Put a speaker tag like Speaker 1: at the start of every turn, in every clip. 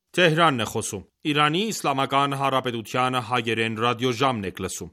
Speaker 1: Թեհրանն է խոսում։ Իրանի Իսլամական Հանրապետության հայերեն ռադիոժամն եք լսում։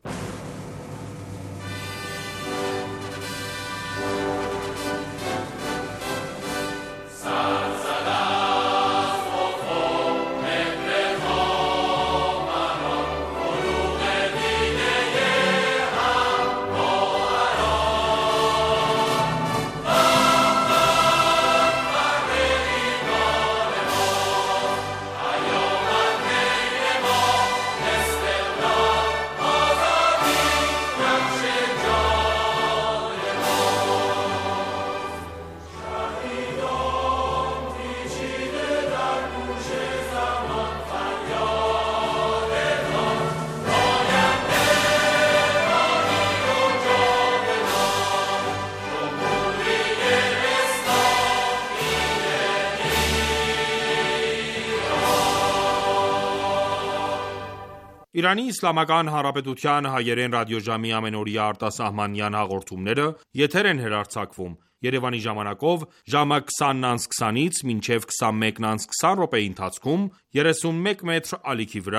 Speaker 1: Իրանի Իսլամական Հանրապետության հայերեն ռադիոժամի ամենօրյա արտասահմանյան հաղորդումները եթեր են հեռարձակվում Երևանի ժամանակով ժամը 20:20-ից մինչև 21:20 րոպեի ընթացքում 31 մետր ալիքի վրա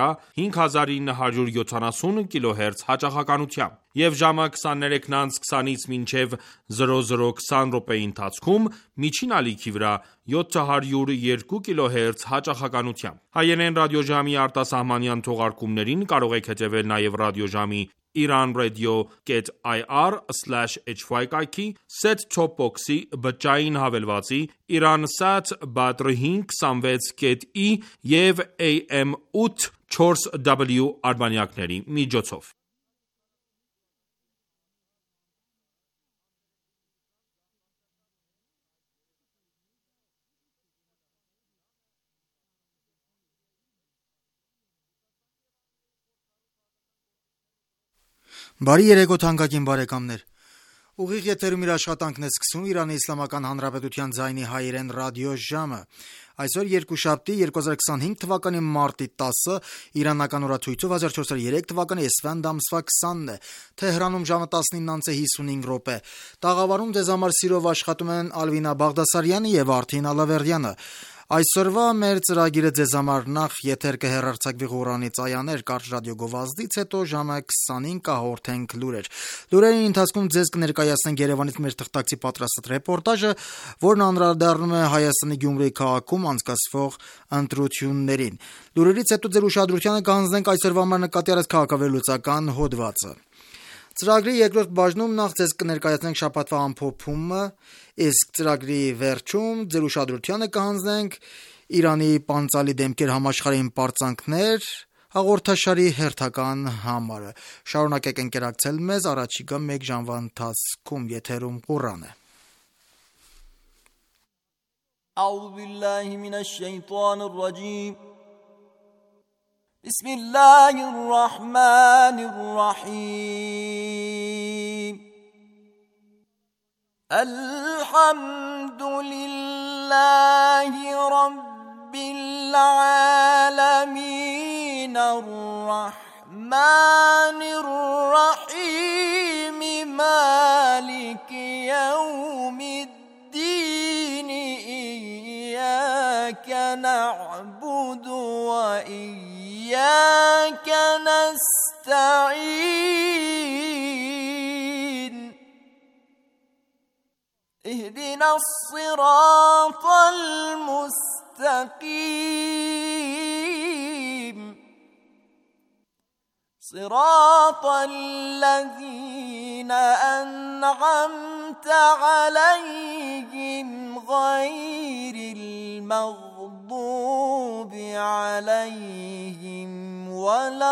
Speaker 1: 5970 կիլոհերց հաճախականությամբ և ժամը 23:20-ից մինչև 00:20 րոպեի ընթացքում միջին ալիքի վրա 702 կիլոհերց հաճախականությամբ։ Հայերեն ռադիոժամի արտասահմանյան թողարկումներին կարող եք հետևել նաև ռադիոժամի iranradio.ir/hy կայքի, set-top box-ի, բջջային հավելվածի, Iransat Badr 526.i և AM 8/4W արբանյակների միջոցով։
Speaker 2: Բարի երեկո թանկագին բարեկամներ։ Ուղիղ եթերում իր աշխատանքն է սկսում Իրանի Իսլամական Հանրապետության ձայնի հայերեն ռադիոժամը։ Այսօր երկուշաբթի 2025 թվականի մարտի 10-ը իրանական օրացույցով 1403 թվականի էսֆանդ ամսվա 20-ն է։ Թեհրանում ժամը 19:55 Տաղավարում ձեզ համար սիրով աշխատում են Ալվինա Բաղդասարյանը եւ Արթին Ալավերդյանը։ Այսօրվա մեր ծրագիրը ձեզ համար նախ եթեր կհեռարձակվի Ղուրանից այաներ կարճ ռադիոգովազդից, հետո ժամը 20-ին կհաղորդենք լուրեր։ Լուրերի ընթացքում ձեզ կներկայացնենք Երևանից մեր թղթակցի պատրաստած ռեպորտաժը, որն անդրադառնում է Հայաստանի Գյումրի քաղաքում անցկացվող ընտրություններին։ Լուրերից հետո ձեր ուշադրությանը կհանձնենք այսօրվա համար նկատի առած քաղաքավերլուծական հոդվածը։ Ծրագրի երկրորդ բաժնում նախ ձեզ կներկայացնենք շաբաթվա ամփոփումը, իսկ ծրագրի վերջում ձեր ուշադրությանը կհանձնենք Իրանի պանծալի դեմքեր համաշխարհային պարծանքներ հաղորդաշարի հերթական համարը։ Շարունակեք ընկերակցել մեզ առաջիկա 1 ժամվա ընթացքում եթերում Ղուրան է։
Speaker 3: أعوذ بالله من الشيطان الرجيم بسم الله الرحمن الرحيم الحمد لله رب العالمين الرحمن الرحيم مالك يوم الدين إياك نعبد وإياك نستعين اهدنا الصراط المستقيم صراط الذين أنعمت عليهم غير المغضوب عليهم ولا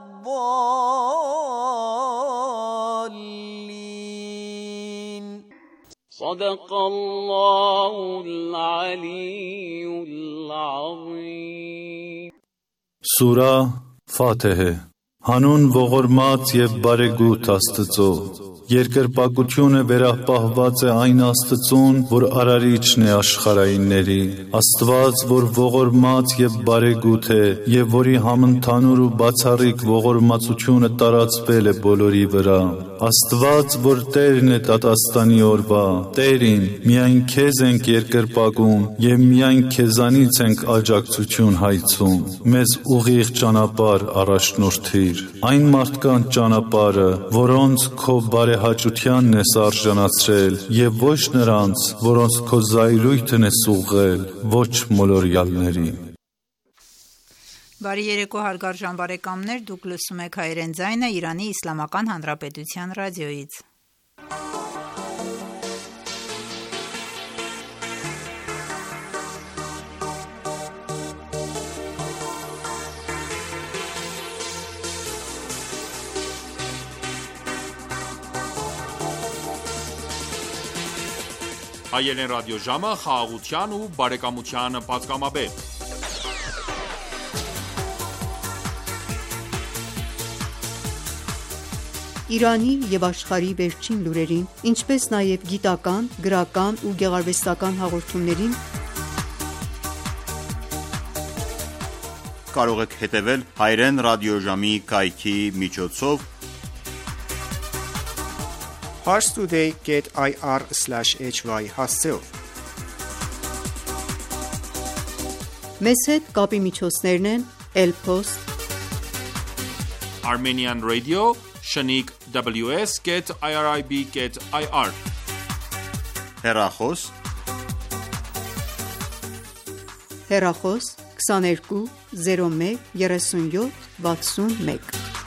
Speaker 3: الضالين صدق الله العلي العظيم
Speaker 4: Սուրա Ֆաթեհե Հանուն ողորմած եւ բարեգութ Աստծո Երկրպագությունը վերապահված է այն Աստծուն, որ արարիչն է աշխարհայինների, Աստված, որ ողորմած եւ բարեգութ է, եւ որի համընդհանուր ու բացառիկ ողորմածությունը տարածվել է բոլորի վրա, Աստված, որ Տերն է տատաստանի օրվա, Տերին, միայն քեզ ենք երկրպագում և միայն քեզանից ենք աջակցություն հայցում, մեզ ուղիղ ճանապարհ առաջնորդիր, այն մարդկանց ճանապարհը, որոնց քո բարեհաճությանն ես արժանացրել և ոչ նրանց, որոնց քո զայրույթն ես ուղղել, ոչ մոլորյալներին։
Speaker 5: Բարի երեկո հարգարժան բարեկամներ, դուք լսում եք հայերեն ձայնը Իրանի Իսլամական Հանրապետության ռադիոյից։
Speaker 1: Հայերեն ռադիոժամը խաղաղության ու բարեկամության պատգամաբեր։
Speaker 6: Իրանի և աշխարհի վերջին լուրերին, ինչպես նաև գիտական, գրական ու գեղարվեստական հաղորդումներին
Speaker 7: կարող եք հետևել հայերեն ռադիոժամի կայքի միջոցով
Speaker 2: parstoday.ir/hy հասցեով։
Speaker 6: Մեզ հետ կապի միջոցներն են Elpost,
Speaker 1: Armenian Radio, Shaniq WS.irib.ir
Speaker 7: հեռախոս
Speaker 6: 22 01 37 61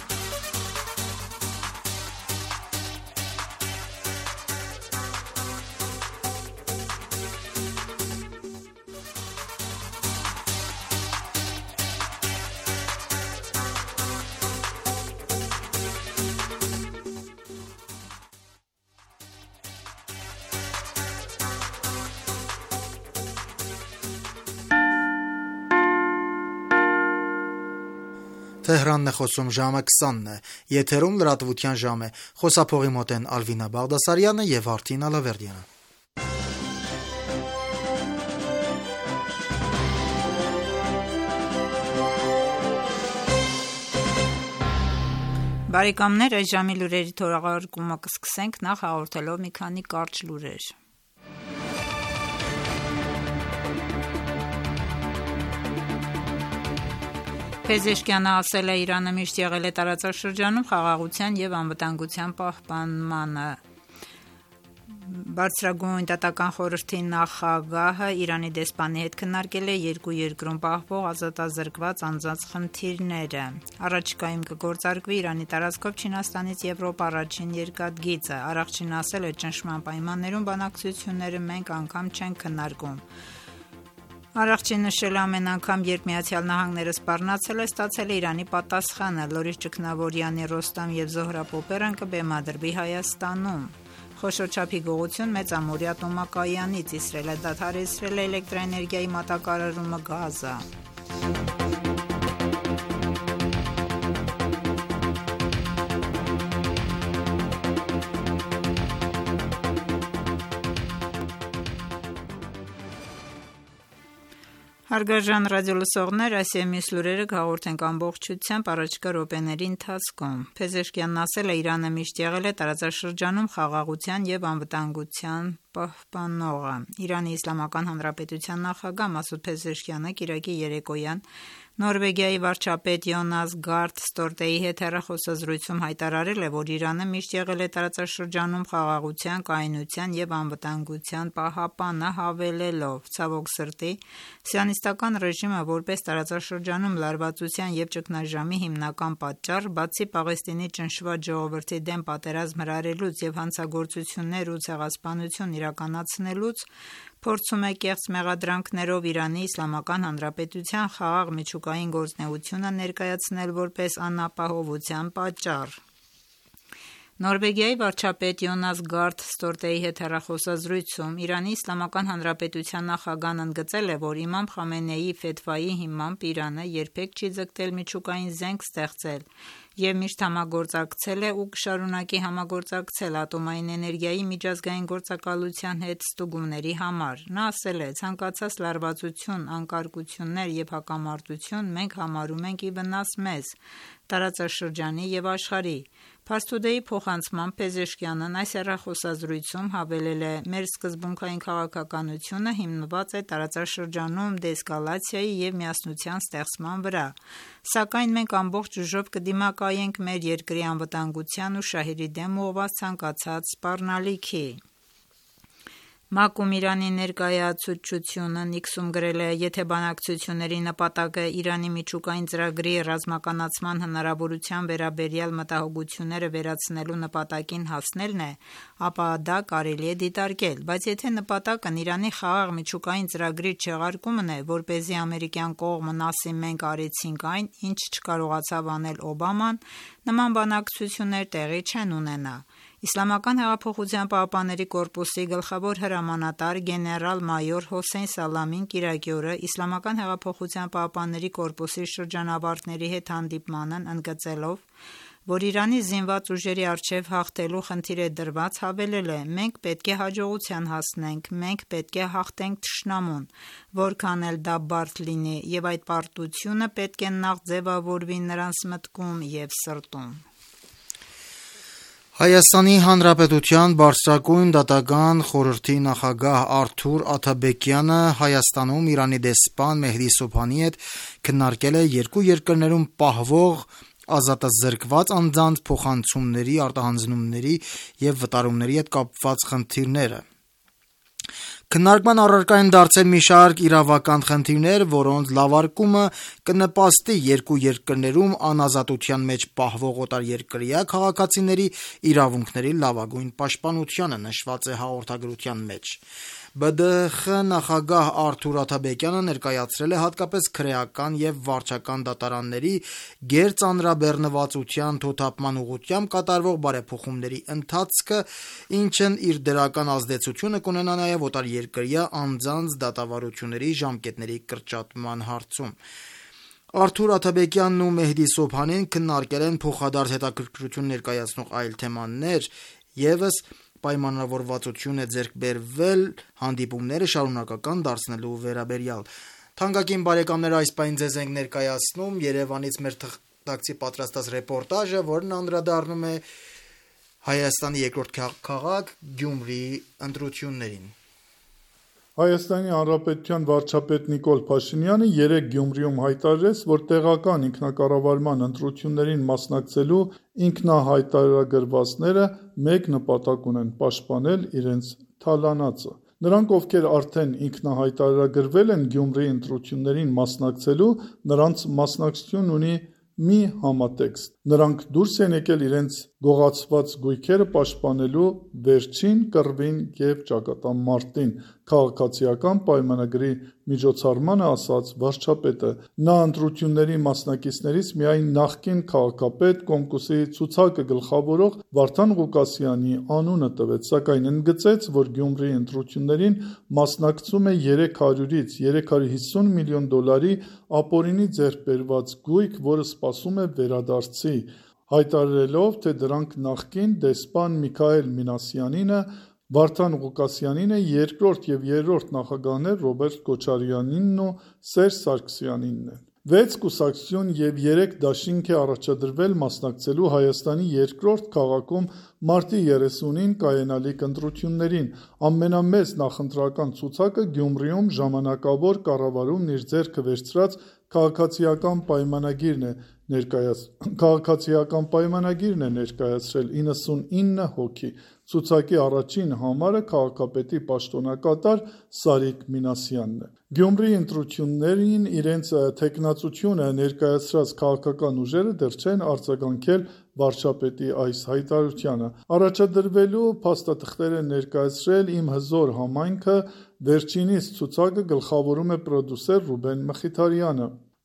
Speaker 2: Թեհրանն է խոսում, ժամը 20-ն է, եթերում լրատվության ժամ է, խոսափողի մոտ են Ալվինա Բաղդասարյանը և Արթին Ալավերդյանը։
Speaker 5: Բարեկամներ, այս ժամի լուրերի թողարկումը կսկսենք նախ հաղորդելով մի քանի կարճ լուրեր։ Փեզեշքյանը ասել է, Իրանը միշտ եղել է տարածաշրջանում խաղաղության և անվտանգության պահպանմանը։ Բարձրագույն դատական խորհրդի նախագահը Իրանի դեսպանի հետ քննարկել է երկու երկրում պահվող ազատազրկված անձանց խնդիրները։ Առաջիկայում կգործարկվի Իրանի տարածքով Չինաստանից Եվրոպա առաջին երկաթգիծը։ Առողջին ասել է, ճնշման պայմաններում բանակցությունները մենք անգամ չենք քննարկում։ Առողջին նշել ամեն անգամ, երբ ԱՄՆ-ը սպառնացել է, ստացել է Իրանի պատասխանը։ Լորիս Ճգնավորյանի Ռոստամ և Զոհրաբ օպերան կբեմադրվի Հայաստանում։ Խոշոր չափի գողություն Մեծամորյա տոմակայանից, Իսրայելը դադարեցրել է էլեկտրաէներգիայի մատակարարումը Գազա։ Հարգարժան ռադիոլսողներ, այս և մյուս լուրերը կհաղորդենք ամբողջությամբ առաջիկա րոպեների ընթացքում։ Փեզեշքյանն ասել է, Իրանը միշտ եղել է տարածաշրջանում խաղաղության և անվտանգության պահպանողը։ Իրանի Իսլամական Հանրապետության նախագահ Մասուդ Փեզեշքյանը կիրակի երեկոյան Նորվեգիայի վարչապետ Յոնաս Գարդ Ստորտեի հետ հեռախոսազրույցում հայտարարել է, որ Իրանը միշտ եղել է տարածաշրջանում խաղաղության, կայունության և անվտանգության պահապանը, հավելելով. ցավոք սրտի, Սիոնիստական ռեժիմը որպես տարածաշրջանում լարվածության և ճգնաժամի հիմնական պատճառ, բացի Պաղեստինի ճնշված ժողովրդի դեմ պատերազմ հրահրելուց և հանցագործություններ ու ցեղասպանություն իրականացնելուց, փորձում է կեղծ մեղադրանքներով Իրանի Իսլամական Հանրապետության խաղաղ միջուկային գործունեությունը ներկայացնել որպես անապահովության պատճառ։ Նորվեգիայի վարչապետ Յոնաս Գարդ Ստորտեի հետ հեռախոսազրույցում Իրանի Իսլամական Հանրապետության նախագահն ընդգծել է, որ Իմամ Խամենեիի ֆեթվայի հիմամբ Իրանը երբեք չի ձգտել միջուկային զենք ստեղծել եւ միշտ համագործակցել է ու կշարունակի համագործակցել ատոմային էներգիայի միջազգային գործակալության հետ ստուգումների համար։ Նա ասել է. «Ցանկացած լարվածություն, անկարգություններ եւ հակամարտություն մենք համարում ենք ի վնաս մեզ, տարածաշրջանի եւ աշխարհի»։ Փաստուդեի փոխանցմամբ Փեզեշքյանն այս հեռախոսազրույցում հավելել է. «Մեր սկզբունքային քաղաքականությունը հիմնված է տարածաշրջանում դեէսկալացիայի եւ միասնության ստեղծման վրա, սակայն մենք ամբողջ ուժով կդիմակայենք մեր երկրի անվտանգության ու շահերի դեմ ուղղված ցանկացած սպառնալիքի»։ ՄԱԿ-ում Իրանի ներկայացուցչությունը Նիքսում գրել է. «Եթե բանակցությունների նպատակը Իրանի միջուկային ծրագրի ռազմականացման հնարավորության վերաբերյալ մտահոգությունները վերացնելու նպատակին հասնելն է, ապա դա կարելի է դիտարկել, բայց եթե նպատակն Իրանի խաղաղ միջուկային ծրագրի չեղարկումն է, որպեսզի ամերիկյան կողմն ասի մենք արեցինք այն, ինչ չկարողացավ անել Օբաման, նման բանակցություններ տեղի չեն ունենա»։ Իսլամական հեղափոխության պահապանների կորպուսի գլխավոր հրամանատար գեներալ-մայոր Հոսեյն Սալամին կիրակի օրը Իսլամական հեղափոխության պահապանների կորպուսի շրջանավարտների հետ հանդիպմանն ընդգծելով, որ Իրանի զինված ուժերի առջև հաղթելու խնդիր է դրված, հավելել է. «Մենք պետք է հաջողության հասնենք, մենք պետք է հաղթենք թշնամուն, որքան էլ դա բարդ լինի, եւ այդ պարտությունը պետք է նախ ձևավորվի նրանց մտքում եւ սրտում»։
Speaker 2: Հայաստանի Հանրապետության բարձրագույն դատական խորհրդի նախագահ Արթուր Աթաբեկյանը Հայաստանում Իրանի դեսպան Մեհդի Սոբհանի հետ քննարկել է երկու երկրներում պահվող ազատազրկված անձանց փոխանցումների, արտահանձնումների եւ վտարումների հետ կապված խնդիրները։ Քննարկման առարկա են դարձել մի շարք իրավական խնդիրներ, որոնց լավարկումը կնպաստի երկու երկրներում անազատության մեջ պահվող օտարերկրյա քաղաքացիների իրավունքների լավագույն պաշտպանությանը, նշված է հաղորդագրության մեջ։ ԲԴԽ նախագահ Արթուր Աթաբեկյանը ներկայացրել է հատկապես քրեական եւ վարչական դատարանների գերծանրաբեռնվածության թոթափման ուղղությամբ կատարվող բարեփոխումների ընթացքը, ինչն իր դրական ազդեցությունը կունենա նաեւ օտարերկրյա անձանց դատավարությունների ժամկետների կրճատման հարցում։ Արթուր Աթաբեկյանն ու Մեհդի Սոբհանին քննարկել են փոխադարձ հետաքրքրություն ներկայացնող այլ թեմաներ, եւս պայմանավորվածություն է ձեռք բերվել հանդիպումները շարունակական դարձնելու վերաբերյալ։ Թանկագին բարեկամներ, այս պահին ձեզ ենք ներկայացնում Երևանից մեր թղթակցի պատրաստած ռեպորտաժը, որն անդրադառնում է Հայաստանի երկրորդ քաղաք Գյումրիի ընտրություններին։
Speaker 8: Հայաստանի Հանրապետության վարչապետ Նիկոլ Փաշինյանը երեկ Գյումրիում հայտարարեց, որ տեղական ինքնակառավարման ընտրություններին մասնակցելու ինքնահայտարարագրվածները մեկ նպատակ ունեն՝ պաշտպանել իրենց թալանածը։ Նրանք, ովքեր արդեն ինքնահայտարարագրվել են Գյումրիի ընտրություններին մասնակցելու, նրանց մասնակցությունն ունի մի համատեքստ։ Նրանք դուրս են եկել իրենց գողացված գույքերը պաշտպանելու վերջին կռվին եւ ճակատամարտին, քաղաքացիական պայմանագրի միջոցառմանը ասաց վարչապետը։ Նա ընտրությունների մասնակիցներից միայն նախկին քաղաքապետ Կոմկուսի ցուցակը գլխավորող Վարդան Ղուկասյանի անունը տվեց, սակայն ընդգծեց, որ Գյումրիի ընտրություններին մասնակցում է 300-ից 350 միլիոն դոլարի ապօրինի ձեռք բերված գույք, որը սպասում է վերադարձի, հայտարարելով, թե դրանք նախկին դեսպան Միքայել Մինասյանինը, Վարդան Ղուկասյանինը, երկրորդ եւ երրորդ նախագահներ Ռոբերտ Քոչարյանինն ու Սերժ Սարգսյանինն են։ 6 կուսակցություն եւ 3 դաշինք է առաջադրվել մասնակցելու Հայաստանի երկրորդ քաղաքում մարտի 30-ին կայանալիք ընտրություններին։ Ամենամեծ նախընտրական ցուցակը Գյումրիում ժամանակավոր կառավարումն իր ձեռքը վերցրած քաղաքացիական պայմանագիրն է ներկայացրել 99 հոգի։ Ցուցակի առաջին համարը քաղաքապետի պաշտոնակատար Սարիկ Մինասյանն է։ Գյումրիի ընտրություններին իրենց թեկնածությունը ներկայացրած քաղաքական ուժերը դեռ չեն արձագանքել վարչապետի այս հայտարարությանը։ Առաջադրվելու փաստաթղթեր են ներկայացրել «Իմ հզոր համայնքը», վերջինիս ցուցակը գլխավորում է պրոդյուսեր Ռուբեն Մխիթարյանը։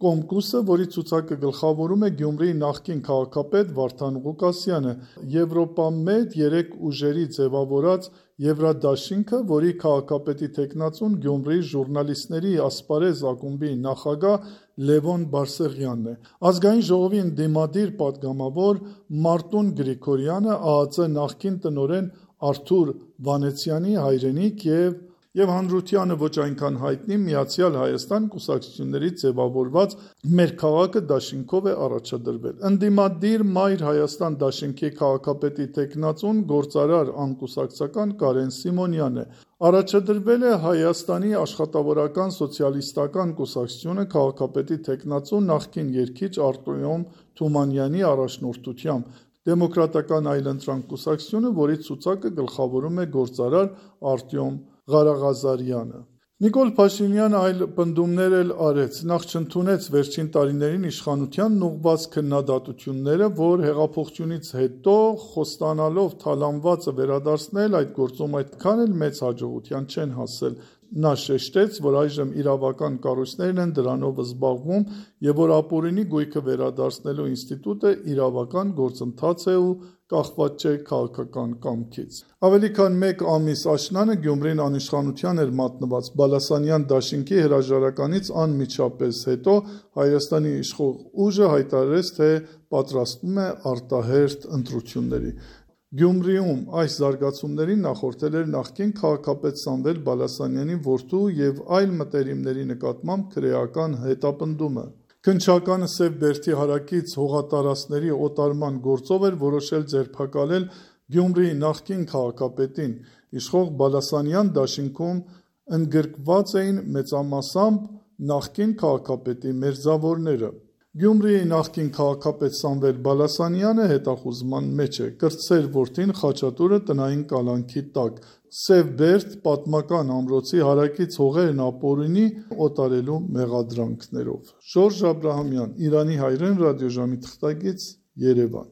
Speaker 8: Կոմկուսը, որի ցուցակը գլխավորում է Գյումրիի նախկին քաղաքապետ Վարդան Ղուկասյանը, Եվրոպամեդ 3 ուժերի ձևավորած Եվրադաշինքը, որի քաղաքապետի թեկնածուն Գյումրիի ժուրնալիստների ասպարեզ ակումբի նախագահ Լևոն Բարսեղյանն է։ Ազգային ժողովի ընդդիմադիր պատգամավոր Մարտուն Գրիգորյանը, ԱԱԾ նախկին տնօրեն Արթուր Վանեցյանի հայրենիք և հանրությանը ոչ այնքան հայտնի Միացյալ Հայաստան կուսակցություններից ձևավորված «Մեր քաղաքը» դաշինքով է առաջադրվել։ Ընդդիմադիր Մայր Հայաստան դաշինքի քաղաքապետի թեկնածուն գործարար անկուսակցական Կարեն Սիմոնյանն է։ Առաջադրվել է Հայաստանի աշխատավորական սոցիալիստական կուսակցությունը քաղաքապետի թեկնածու նախկին երգիչ Արտյոմ Թումանյանի առաջնորդությամբ, Դեմոկրատական այլընտրանք կուսակցությունը, որի ցուցակը գլխավորում է գործարար Արտյոմ Ղարաղազարյանը։ Նիկոլ Փաշինյանը այլ պնդումներ էլ արեց։ Նախ չընդունեց վերջին տարիներին իշխանությանն ուղղված քննադատությունները, որ հեղափոխությունից հետո խոստանալով թալանվածը վերադարձնել, այդ գործում այդքան էլ մեծ հաջողության չեն հասել։ Նա շեշտեց, որ այժմ իրավական կառույցներն են դրանով զբաղվում և որ ապօրինի գույքը վերադարձնելու ինստիտուտը իրավական գործընթաց է ու կախված չէ քաղաքական կամքից։ Ավելի քան մեկ ամիս աշնանը Գյումրին անիշխանության էր մատնված։ Բալասանյան դաշինքի հրաժարականից անմիջապես հետո Հայաստանի իշխող ուժը հայտարարեց, թե պատրաստվում է արտահերթ ընտրությունների։ Գյումրիում այս զարգացումներին նախորդել էր նախկին քաղաքապետ Սամվել Բալասանյանի որդու և այլ մտերիմների նկատմամբ քրեական հետապնդումը։ Քննչականը Սև Բերդի հարակից հողատարածքների օտարման գործով էր որոշել ձերբակալել Գյումրիի նախկին քաղաքապետին։ Իշխող Բալասանյան դաշինքում ընդգրկված էին մեծամասամբ նախկին քաղաքապետի մերձավորները։ Գյումրիի նախկին քաղաքապետ Սամվել Բալասանյանը հետախուզման մեջ է։ Կրտսեր որդին Խաչատուրը տնային կալանքի տակ։ Սև Բերդ պատմական ամրոցի հարակից հողերն ապօրինի օտարելու մեղադրանքներով։ Ժորժ Աբրահամյան, Իրանի հայրեն ռադիոժամի թղթակից, Երևան։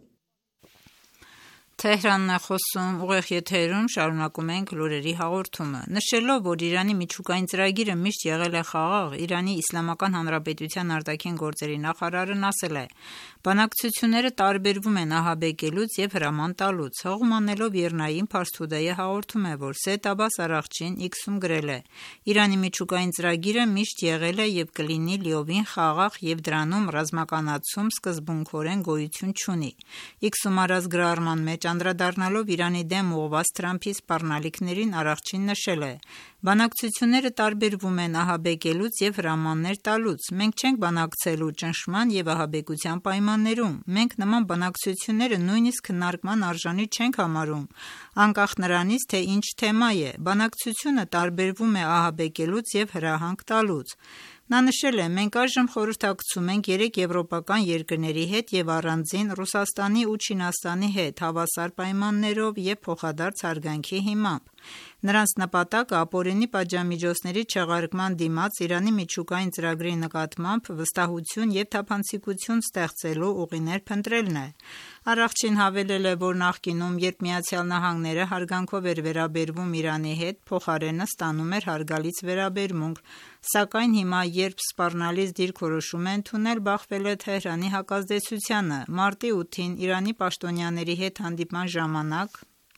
Speaker 5: Թեհրանն է խոսում, ուղիղ եթերում շարունակում ենք լուրերի հաղորդումը։ Նշելով, որ Իրանի միջուկային ծրագիրը միշտ եղել է խաղաղ, Իրանի Իսլամական Հանրապետության արտաքին գործերի նախարարն ասել է. բանակցությունները տարբերվում են ահաբեկելուց և հրաման տալուց։ Հղում անելով ԵՌՆԱ-ին Փարս-Թուդեյը հաղորդում է, որ Սեյեդ Աբբաս Արաղչին X-ում գրել է. Իրանի միջուկային ծրագիրը միշտ եղել է և կլինի լիովին խաղաղ և դրանում ռազմականացում սկզբունքորեն գոյություն չունի։ X-ում արած գրառման մեջ անդրադառնալով Իրանի դեմ ուղղված Թրամփի սպառնալիքներին Արաղչին նշել է. բանակցությունները տարբերվում են ահաբեկելուց և հրամաններ տալուց։ Մենք չենք բանակցելու ճնշման և ահաբեկության պայմաններում։ Մենք նման բանակցությունները նույնիսկ քննարկման արժանի չենք համարում, անկախ նրանից, թե ինչ թեմա է։ Բանակցությունը տարբերվում է ահաբեկելուց և հրահանգ տալուց։ Նա նշել է. մենք այժմ խորհրդակցում ենք 3 եվրոպական երկրների հետ և առանձին Ռուսաստանի ու Չինաստանի հետ հավասար պայմաններով և փոխադարձ հարգանքի հիմամբ։ Նրանց նպատակը ապօրինի պատժամիջոցների չեղարկման դիմաց Իրանի միջուկային ծրագրի նկատմամբ վստահություն և թափանցիկություն ստեղծելու ուղիներ փնտրելն է։ Արաղչին հավելել է, որ նախկինում, երբ ԱՄՆ-ն հարգանքով էր վերաբերվում Իրանի հետ, փոխարենը ստանում էր հարգալից վերաբերմունք, սակայն հիմա, երբ սպառնալից դիրքորոշում է ընդունել, բախվել է Թեհրանի հակազդեցությանը։ Մարտի 8-ին Իրանի պաշտոնյաների հետ հանդիպման ժամանակ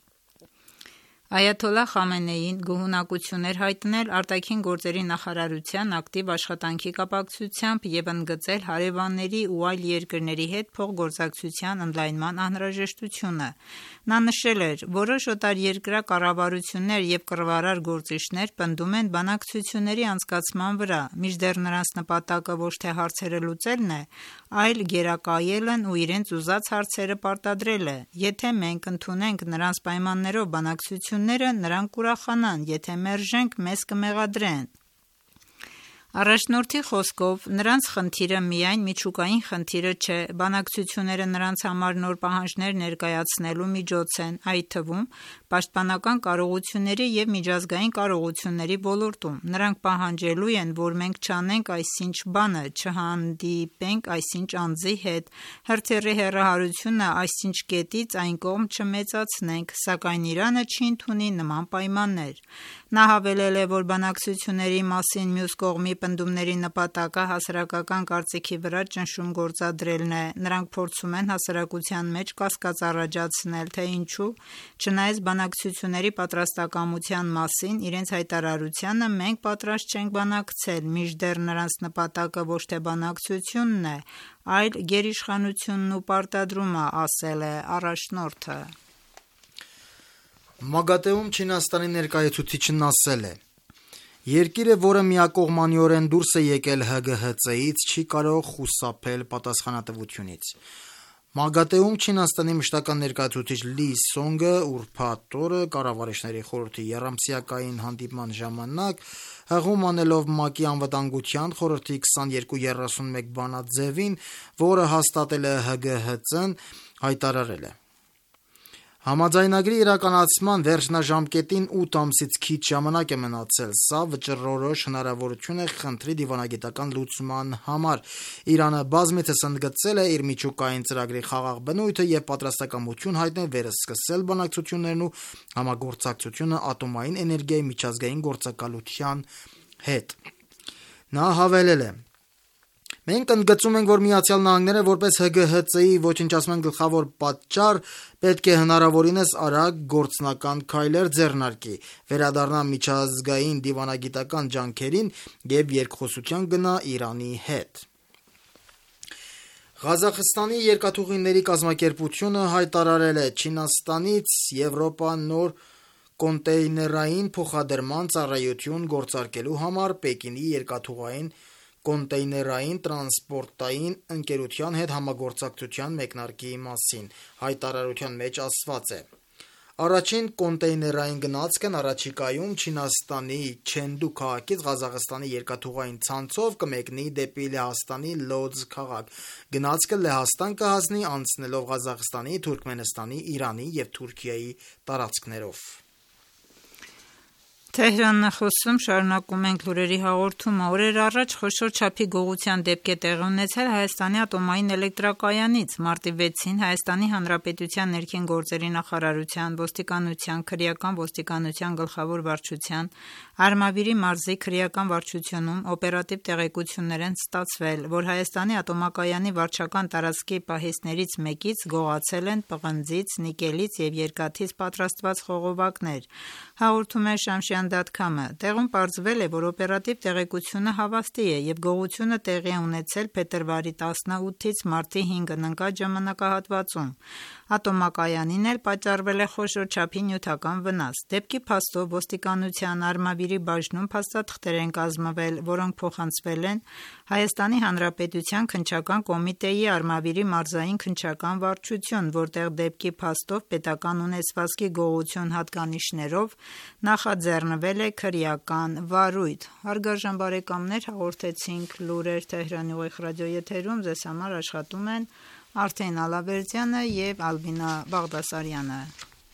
Speaker 5: Այաթոլլահ Խամենեին գոհունակություն էր հայտնել արտաքին գործերի նախարարության ակտիվ աշխատանքի կապակցությամբ և ընդգծել հարևանների ու այլ երկրների հետ փոխգործակցության ընդլայնման անհրաժեշտությունը։ Նա նշել էր. որոշ օտարերկրյա կառավարություններ և կռվարար գործիչներ պնդում են բանակցությունների անցկացման վրա, մինչդեռ նրանց նպատակը ոչ թե հարցերը լուծելն է, այլ գերակայելն ու իրենց ուզած հարցերը պարտադրելը։ Եթե մենք ընդունենք նրանց պայմաններով բանակցությունները, նրանք կուրախանան, եթե մերժենք, մեզ կմեղադրեն։ Առաջնորդի խոսքով, նրանց խնդիրը միայն միջուկային խնդիրը չէ, բանակցությունները նրանց համար նոր պահանջներ ներկայացնելու միջոց են, այդ թվում պաշտպանական կարողությունների և միջազգային կարողությունների ոլորտում։ Նրանք պահանջելու են, որ մենք չանենք այսինչ բանը, չհանդիպենք այսինչ անձի հետ, հրթիռի հեռահարությունը այսինչ կետից այն կողմ չմեծացնենք, սակայն Իրանը չի ընդունի նման պայմաններ։ Նա հավելել է, որ բանակցությունների մասին մյուս կողմի պնդումների նպատակը հասարակական կարծիքի վրա ճնշում գործադրելն է։ Նրանք փորձում են հասարակության մեջ կասկած առաջացնել, թե ինչու, չնայած բանակցությունների պատրաստակամության մասին իրենց հայտարարությանը մենք պատրաստ չենք բանակցել, մինչդեռ նրանց նպատակը ոչ թե բանակցությունն է, այլ գերիշխանությունն ու պարտադրումը, ասել է առաջնորդը։
Speaker 2: ՄԱԳԱՏԷ-ում Չինաստանի ներկայացուցիչն ասել է. Երկիրը, որը միակողմանիորեն դուրս է եկել ՀԳՀԾ-ից, չի կարող խուսափել պատասխանատվությունից։ ՄԱԳԱՏԷ-ում Չինաստանի մշտական ներկայացուցիչ Լի Սոնգը ուրբաթ օրը կառավարիչների խորհրդի եռամսյակային հանդիպման ժամանակ հղում անելով ՄԱԿ-ի անվտանգության խորհրդի 2231 բանաձևին, որը հաստատել է ՀԳՀԾ-ն, հայտարարել է. Համաձայնագրի իրականացման վերջնաժամկետին 8 ամսից քիչ ժամանակ է մնացել, սա վճռորոշ հնարավորություն է խնդրի դիվանագիտական լուծման համար։ Իրանը բազմիցս ընդգծել է իր միջուկային ծրագրի խաղաղ բնույթը եւ պատրաստակամություն հայտնել վերսկսել բանակցություններն ու համագործակցությունը ատոմային էներգիայի միջազգային գործակալության հետ։ Նա հավելել է. Մենք ընդգծում ենք, որ Միացյալ Նահանգները որպես ՀԳՀԾ-ի ոչնչացման գլխավոր պատճառ պետք է հնարավորինս արագ գործնական քայլեր ձեռնարկի, վերադառնա միջազգային դիվանագիտական ջանքերին եւ երկխոսության գնա Իրանի հետ։ Ղազախստանի երկաթուղիների կազմակերպությունը հայտարարել է Չինաստանից Եվրոպա նոր կոնտեյներային փոխադրման ծառայություն գործարկելու համար Պեկինի երկաթուղային կոնտեյներային տրանսպորտային ընկերության հետ համագործակցության մեկնարկի մասին։ Հայտարարության մեջ ասված է. Առաջին կոնտեյներային գնացքն առաջիկայում Չինաստանի Չենդու քաղաքից Ղազախստանի երկաթուղային ցանցով կմեկնի դեպի Լեհաստանի Լոդզ քաղաք։ Գնացքը Լեհաստան կհասնի անցնելով Ղազախստանի, Թուրքմենստանի, Իրանի եւ Թուրքիայի տարածքներով։
Speaker 5: Թեհրանն է խոսում, շարունակում ենք լուրերի հաղորդումը։ Օրեր առաջ խոշոր չափի գողության դեպք է տեղի ունեցել Հայաստանի ատոմային էլեկտրակայանից։ Մարտի 6-ին Հայաստանի Հանրապետության ներքին գործերի նախարարության, ոստիկանության, քրեական ոստիկանության գլխավոր վարչության, Արմավիրի մարզի քրեական վարչությունում օպերատիվ տեղեկություններ են ստացվել, որ Հայաստանի ատոմակայանի վարչական տարածքի պահեստներից մեկից գողացել են պղնձից, նիկելից եւ երկաթից պատրաստված խողովակներ։ Հաղորդում է Շամշյան.com-ը։ Տեղում պարզվել է, որ օպերատիվ տեղեկությունը հավաստի է եւ գողությունը տեղի է ունեցել փետրվարի 18-ից մարտի 5-ն ընկած ժամանակահատվածում։ Ատոմակայանին էլ պատճառվել է խոշոր չափի նյութական վնաս։ Դեպքի փաստով ոստիկանության Արմավիրի բաժնում փաստաթղթեր են կազմվել, որոնք փոխանցվել են Հայաստանի Հանրապետության քննչական կոմիտեի Արմավիրի մարզային քննչական վարչություն, որտեղ դեպքի փաստով պետական ունեցվածքի գողություն հատկանիշներով նախաձեռնվել է քրեական վարույթ։ Հարգարժան բարեկամներ, հաղորդեցինք լուրեր Թեհրանի ուղիղ ռադիոեթերում, ձեզ համար աշխատում են Արթեն Ալավերդյանը եւ Ալբինա Բաղդասարյանը։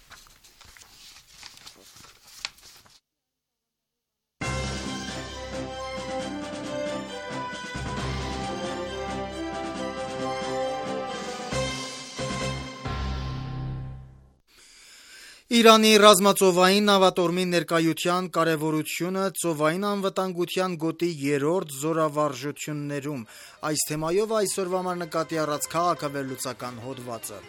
Speaker 2: Իրանի ռազմածովային նավատորմի ներկայության կարևորությունը ծովային անվտանգության գոտի 3-րդ զորավարժություններում։ Այս թեմայով այսօրվա համար նկատի առած քաղաքավերլուծական հոդվածը։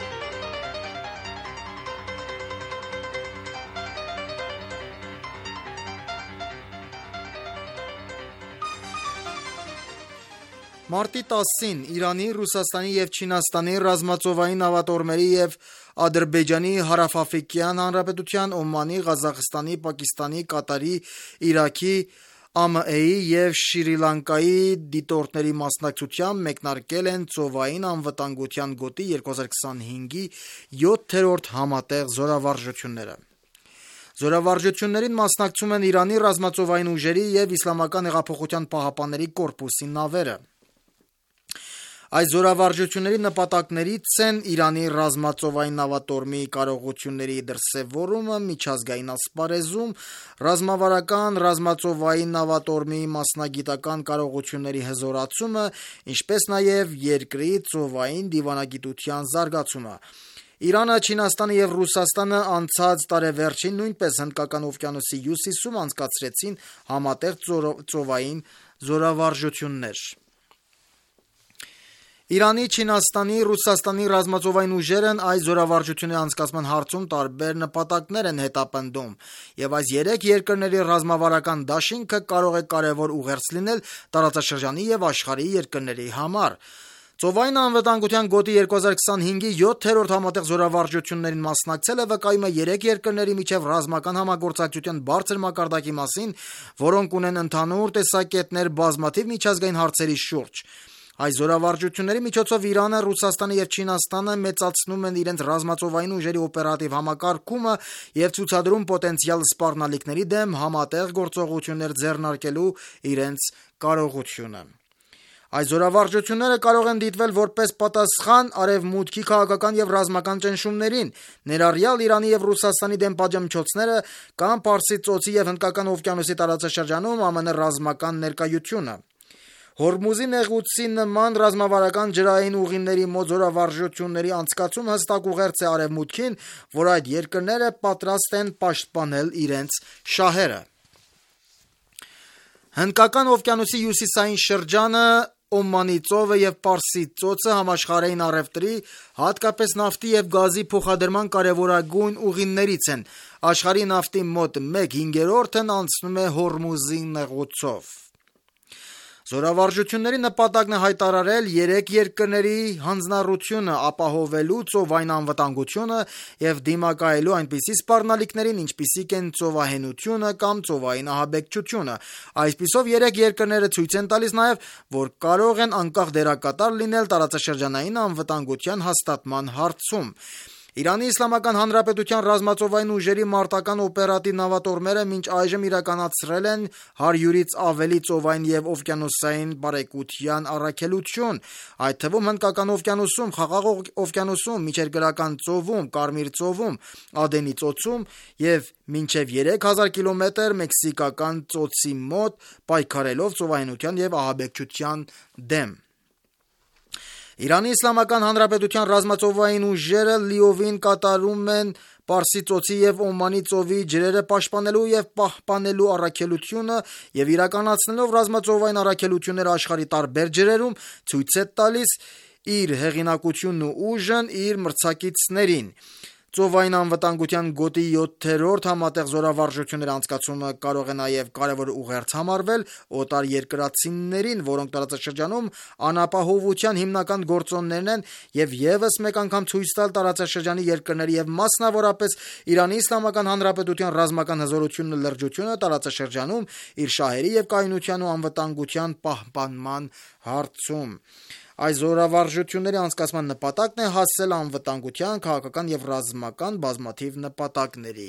Speaker 2: Մարտի 10-ին Իրանի, Ռուսաստանի եւ Չինաստանի ռազմածովային նավատորմերի եւ Ադրբեջանի Հարավաֆրիկյան Հանրապետության, Օմանի, Ղազախստանի, Պակիստանի, Կատարի, Իրաքի, ԱՄՆ-ի եւ Շրի Լանկայի դիտորդների մասնակցությամբ մեկնարկել են ծովային անվտանգության գոտի 2025-ի 7-րդ համատեղ զորավարժությունները։ Զորավարժություններին մասնակցում են Իրանի ռազմածովային ուժերի եւ Իսլամական հեղափոխության պահապանների կորպուսի նավերը։ Այս զորավարժությունների նպատակներից են Իրանի ռազմածովային նավատորմի կարողությունների դրսևորումը միջազգային ասպարեզում, ռազմավարական ռազմածովային նավատորմի մասնագիտական կարողությունների հզորացումը, ինչպես նաև երկրի ծովային դիվանագիտության զարգացումը։ Իրանը, Չինաստանը եւ Ռուսաստանը անցած տարեվերջին նույնպես Հնդկական օվկիանոսի հյուսիսում անցկացրեցին համատեղ ծովային զորավարժություններ։ Իրանի, Չինաստանի, Ռուսաստանի ռազմածովային ուժերն այս զորավարժությունների անցկացման հարցում տարբեր նպատակներ են հետապնդում, եւ այս 3 երկրների ռազմավարական դաշինքը կարող է կարևոր ուղերձ լինել տարածաշրջանի եւ աշխարհի երկրների համար։ Ծովային անվտանգության գոտի 2025-ի 7-րդ համատեղ զորավարժություններին մասնակցելը վկայում է 3 երկրների միջև ռազմական համագործակցության բարձր մակարդակի մասին, որոնք ունեն ընդհանուր տեսակետներ բազմաթիվ միջազգային հարցերի շուրջ։ Այս զորավարժությունների միջոցով Իրանը, Ռուսաստանը եւ Չինաստանը մեծացնում են իրենց ռազմածովային ուժերի օպերատիվ համակարգումը եւ ցուցադրում պոտենցիալ սպառնալիքների դեմ համատեղ գործողություններ ձեռնարկելու իրենց կարողությունը։ Այս զորավարժությունները կարող են դիտվել որպես պատասխան արևմուտքի քաղաքական եւ ռազմական ճնշումներին, ներառյալ Իրանի եւ Ռուսաստանի դեմ պատժամիջոցները կամ Պարսից ծոցի եւ Հնդկական օվկիանոսի տարածաշրջանում ԱՄՆ ռազմական ներկայությունը։ Հորմուզի նեղուցի նման ռազմավարական ջրային ուղիների մոտ զորավարժությունների անցկացումը հստակ ուղերձ է արևմուտքին, որ այդ երկրները պատրաստ են պաշտպանել իրենց շահերը։ Հնդկական օվկիանոսի հյուսիսային շրջանը, Օմանի ծովը եւ Պարսից ծոցը համաշխարհային առևտրի, հատկապես նավթի եւ գազի փոխադրման կարևորագույն ուղիներից են։ Աշխարհի նավթի մոտ 1/5-ն անցնում է Հորմուզի նեղուցով։ Զորավարժությունների նպատակն է հայտարարել 3 երկրների հանձնառությունը ապահովելու ծովային անվտանգությունը եւ դիմակայելու այնպիսի սպառնալիքներին, ինչպիսիք են ծովահենությունը կամ ծովային ահաբեկչությունը։ Այսպիսով 3 երկրները ցույց են տալիս նաեւ, որ կարող են անկախ դերակատար լինել տարածաշրջանային անվտանգության հաստատման հարցում։ Իրանի Իսլամական Հանրապետության ռազմածովային ուժերի մարտական օպերատիվ նավատորմերը մինչ այժմ իրականացրել են 100-ից ավելի ծովային եւ օվկիանոսային բարեկության առաքելություն, այդ թվում Հնդկական օվկիանոսում, Խաղաղ օվկիանոսում, Միջերգրական ծովում, Կարմիր ծովում, Ադենի ծոցում եւ մինչեւ 3000 կիլոմետր Մեքսիկական ծոցի մոտ պայքարելով ծովահենության եւ ահաբեկչության դեմ։ Իրանի Իսլամական Հանրապետության ռազմածովային ուժերը լիովին կատարում են Պարսից ծոցի եւ Օմանի ծովի ջրերը պաշտպանելու եւ պահպանելու առաքելությունը եւ իրականացնելով ռազմածովային առաքելություններ աշխարհի տարբեր ջրերում ցույց է տալիս իր հեղինակությունն ու ուժն իր մրցակիցներին։ Ծովային անվտանգության գոտի 7-րդ համատեղ զորավարժությունների անցկացումը կարող է նաև կարևոր ուղերձ համարվել օտար երկրացիներին, որոնք տարածաշրջանում անապահովության հիմնական գործոններն են եւ եւս մեկ անգամ ցույց տալ տարածաշրջանի երկրների եւ մասնավորապես Իրանի Իսլամական Հանրապետության ռազմական հզորությունն ու լրջությունը տարածաշրջանում իր շահերի եւ կայունության ու անվտանգության պահպանման հարցում։ Այս զորավարժությունների անցկացման նպատակն է հասնել անվտանգության, քաղաքական եւ ռազմական բազմաթիվ նպատակների։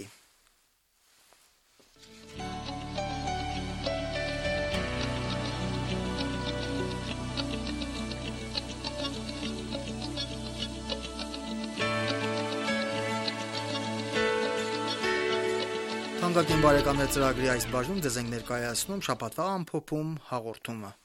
Speaker 2: Թանկագին բարեկամներ, ծրագրի այս բաժնում ձեզ ենք ներկայացնում շաբաթվա ամփոփում հաղորդումը։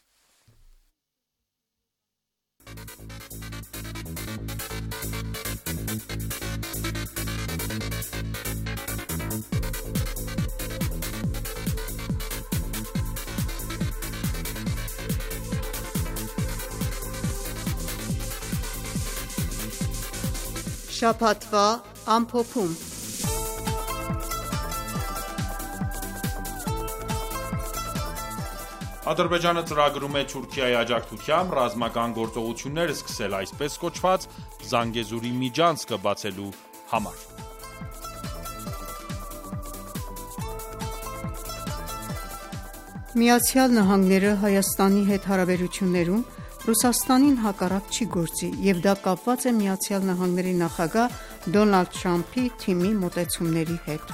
Speaker 6: Շաբաթվա ամփոփում։
Speaker 1: Ադրբեջանը ծրագրում է Թուրքիայի աջակցությամբ ռազմական գործողություններ սկսել այսպես կոչված Զանգեզուրի միջանցքը բացելու համար։
Speaker 6: Միացյալ Նահանգները Հայաստանի հետ հարաբերություններում Ռուսաստանին հակառակ չի գործի եւ դա կապված է Միացյալ Նահանգների նախագահ Դոնալդ Թրամփի թիմի մոտեցումների հետ։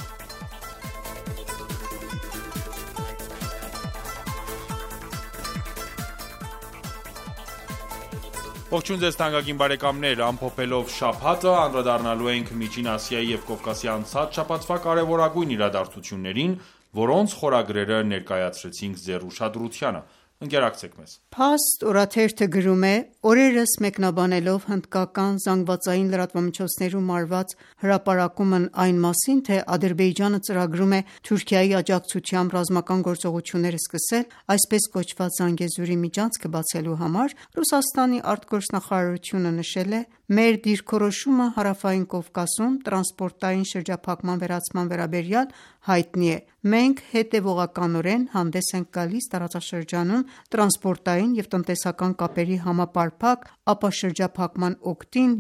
Speaker 1: Ողջույն ձեզ թանկագին բարեկամներ, ամփոփելով շաբաթը անդրադառնալու ենք Միջին Ասիայի եւ Կովկասի անցած շաբաթվա կարևորագույն իրադարձություններին, որոնց խորագրերը ներկայացրեցինք ձեր ուշադրությանը։ Ընկերակցեք մեզ։
Speaker 6: Փաստ օրաթերթը գրում է. օրերս մեկնաբանելով հնդկական զանգվածային լրատվամիջոցներում արված հրապարակումն այն մասին, թե Ադրբեջանը ծրագրում է Թուրքիայի աջակցությամբ ռազմական գործողություններ սկսել այսպես կոչված Զանգեզուրի միջանցքը բացելու համար, Ռուսաստանի արտգործնախարարությունը նշել է. մեր դիրքորոշումը Հարավային Կովկասում տրանսպորտային շրջափակման վերացման վերաբերյալ հայտնի է։ Մենք հետևողականորեն հանդես ենք գալիս տարածաշրջանում տրանսպորտային և տնտեսական կապերի համապարփակ ապաշրջափակման օգտին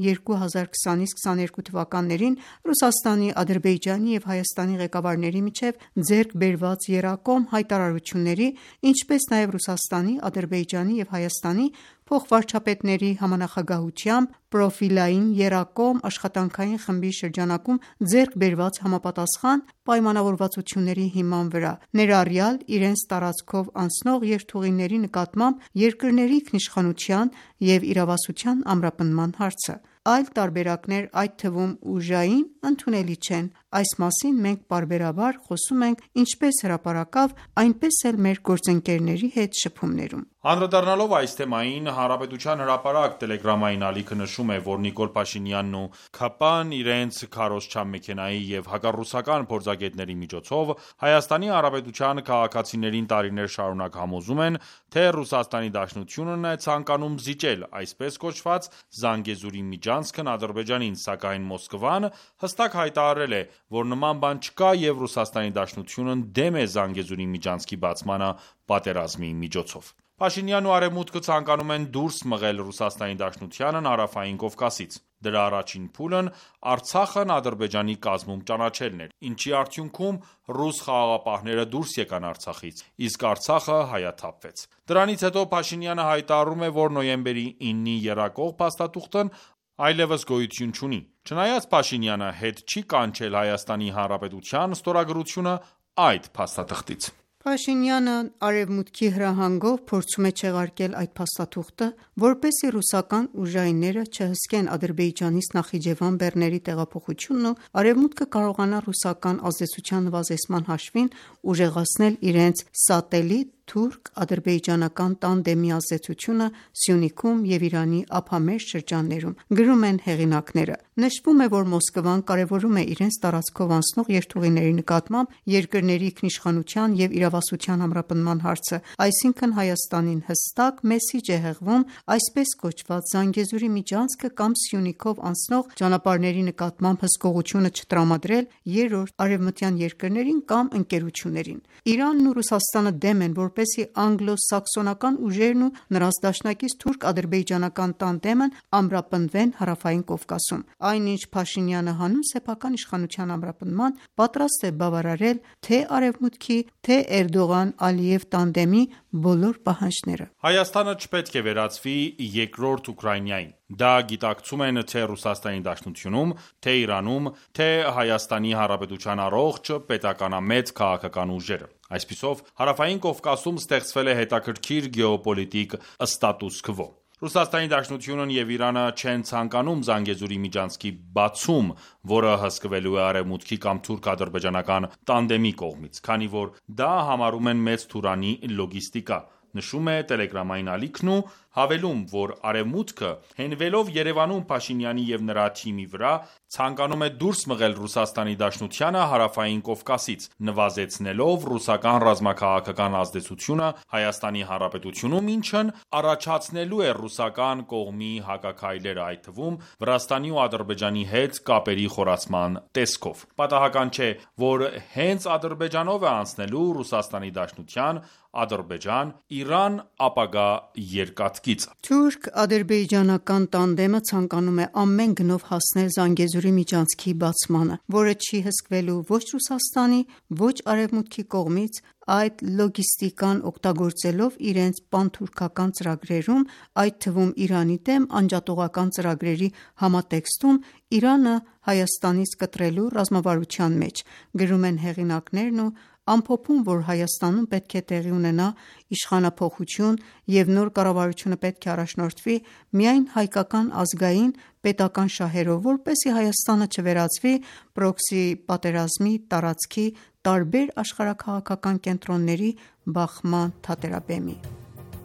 Speaker 6: 2020-22 թվականներին Ռուսաստանի, Ադրբեջանի և Հայաստանի ղեկավարների միջև ձեռք բերված եռակողմ հայտարարությունների, ինչպես նաև Ռուսաստանի, Ադրբեջանի և Հայաստանի փոխվարչապետների համանախագահությամբ պրոֆիլային եռակողմ աշխատանքային խմբի շրջանակում ձեռք բերված համապատասխան պայմանավորվածությունների հիման վրա, ներառյալ իրենց տարածքով անցնող երթուղիների նկատմամբ երկրների ինքնիշխանության և իրավասության ամրապնդման հարցը։ Այլ տարբերակներ, այդ թվում ուժային, ընդունելի չեն։ Այս մասին մենք պարբերաբար խոսում ենք ինչպես հրապարակավ, այնպես էլ մեր գործընկերների հետ շփումներում։
Speaker 1: Անդրադառնալով այս թեմային, Հանրապետության հրապարակ տելեգրամային ալիքը նշում է, որ Նիկոլ Փաշինյանն ու ՔՊ-ն իրենց քարոզչամ մեքենայի և հակառուսական փորձագետների միջոցով Հայաստանի Հանրապետության քաղաքացիներին տարիներ շարունակ համոզում են, թե Ռուսաստանի Դաշնությունն է ցանկանում զիջել այսպես կոչված Զանգեզուրի միջանցքն Ադրբեջանին, սակայն Մոսկվան հստակ հայտարարել է, որ նման բան չկա և Ռուսաստանի Դաշնությունն դեմ է Զանգեզուրի միջանցքի բացմանը պատերազմի միջոցով։ Փաշինյանն ու Արևմուտքը ցանկանում են դուրս մղել Ռուսաստանի Դաշնությանն Հարավային Կովկասից։ Դրա առաջին փուլն Արցախն Ադրբեջանի կազմում ճանաչելն էր, ինչի արդյունքում ռուս խաղաղապահները դուրս եկան Արցախից, իսկ Արցախը հայաթափվեց։ Դրանից հետո Փաշինյանը հայտարարում է, որ նոյեմբերի 9-ի եռակողմ փաստաթուղթն այլևս գոյություն չունի։ Չնայած Փաշինյանը հետ չի կանչել Հայաստանի Հանրապետության ստորագրությունը այդ փաստաթղթից։
Speaker 6: Փաշինյանը Արևմուտքի հրահանգով փորձում է չեղարկել այդ փաստաթուղթը, որպեսզի ռուսական ուժայինները չհսկեն Ադրբեջանից Նախիջևան բեռների տեղափոխությունն ու Արևմուտքը կարողանա ռուսական ազդեցության նվազեցման հաշվին ուժեղացնել իրենց սատելիտ թուրք-ադրբեջանական տանդեմի ազդեցությունը Սյունիքում և Իրանի ափամերձ շրջաններում։ Գրում են հեղինակները. նշվում է, որ Մոսկվան կարևորում է իրենց տարածքով անցնող երթուղիների նկատմամբ երկրների ինքնիշխանության և իրավասության ամրապնդման հարցը, այսինքն Հայաստանին հստակ մեսիջ է հղվում այսպես կոչված Զանգեզուրի միջանցքը կամ Սյունիքով անցնող ճանապարհների նկատմամբ հսկողությունը չտրամադրել երրորդ արևմտյան երկրներին կամ ընկերություններին։ Իրանն ու Ռուսաստանը դեմ են, որպեսզի անգլո-սաքսոնական ուժերն ու նրանց դաշնակից թուրք-ադրբեջանական տանդեմն ամրապնդվեն Հարավային Կովկասում։ Այնինչ Փաշինյանը հանուն սեփական իշխանության ամրապնդման պատրաստ է բավարարել թե Արևմուտքի, թե Էրդողան-Ալիև տանդեմի բոլոր պահանջները։
Speaker 1: Հայաստանը չպետք է վերածվի երկրորդ Ուկրաինային։ Դա գիտակցում են թե Ռուսաստանի Դաշնությունում, թե Իրանում, թե Հայաստանի Հանրապետության առողջ պետականամետ քաղաքական ուժերը։ Այսպիսով, Հարավային Կովկասում ստեղծվել է հետաքրքիր գեոպոլիտիկ ստատուս քվո։ Ռուսաստանի Դաշնությունն և Իրանը չեն ցանկանում Զանգեզուրի միջանցքի բացում, որը հսկվելու է Արևմուտքի կամ թուրք-ադրբեջանական տանդեմի կողմից, քանի որ դա համարում են մեծ թուրանի լոգիստիկա, նշում է տելեգրամային ալիքն ու հավելում, որ Արևմուտքը հենվելով Երևանում Փաշինյանի և նրա թիմի վրա ցանկանում է դուրս մղել Ռուսաստանի Դաշնությանը Հարավային Կովկասից, նվազեցնելով ռուսական ռազմաքաղաքական ազդեցությունը Հայաստանի Հանրապետությունում, ինչն առաջացնելու է ռուսական կողմի հակաքայլերը, այդ թվում Վրաստանի ու Ադրբեջանի հետ կապերի խորացման տեսքով։ Պատահական չէ, որ հենց Ադրբեջանով է անցնելու Ռուսաստանի Դաշնության Ադրբեջան-Իրան ապագա երկաթգիծը։
Speaker 6: Թուրք-ադրբեջանական տանդեմը ցանկանում է ամեն գնով հասնել Զանգեզուրի միջանցքի բացմանը, որը չի հսկվելու ոչ Ռուսաստանի, ոչ Արևմուտքի կողմից, այդ լոգիստիկան օգտագործելով իրենց պանթուրքական ծրագրերում, այդ թվում Իրանի դեմ անջատողական ծրագրերի համատեքստում Իրանը Հայաստանից կտրելու ռազմավարության մեջ, գրում են հեղինակներն ու ամփոփում, որ Հայաստանում պետք է տեղի ունենա իշխանափոխություն և նոր կառավարությունը պետք է առաջնորդվի միայն հայկական ազգային պետական շահերով, որպեսզի Հայաստանը չվերածվի պրոքսի պատերազմի տարածքի տարբեր աշխարհաքաղաքական կենտրոնների բախման թատերաբեմի։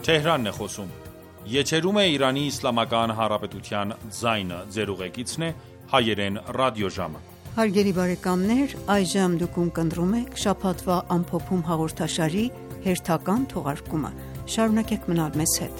Speaker 1: Թեհրանն է խոսում։ Եթերում է Իրանի Իսլամական Հանրապետության ձայնը, ձեր ուղեկիցն է հայերեն ռադիոժամը։
Speaker 6: Հարգելի բարեկամներ, այժմ դուք ունկնդրում եք շաբաթվա ամփոփում հաղորդաշարի հերթական թողարկումը։ Շարունակեք մնալ մեզ հետ։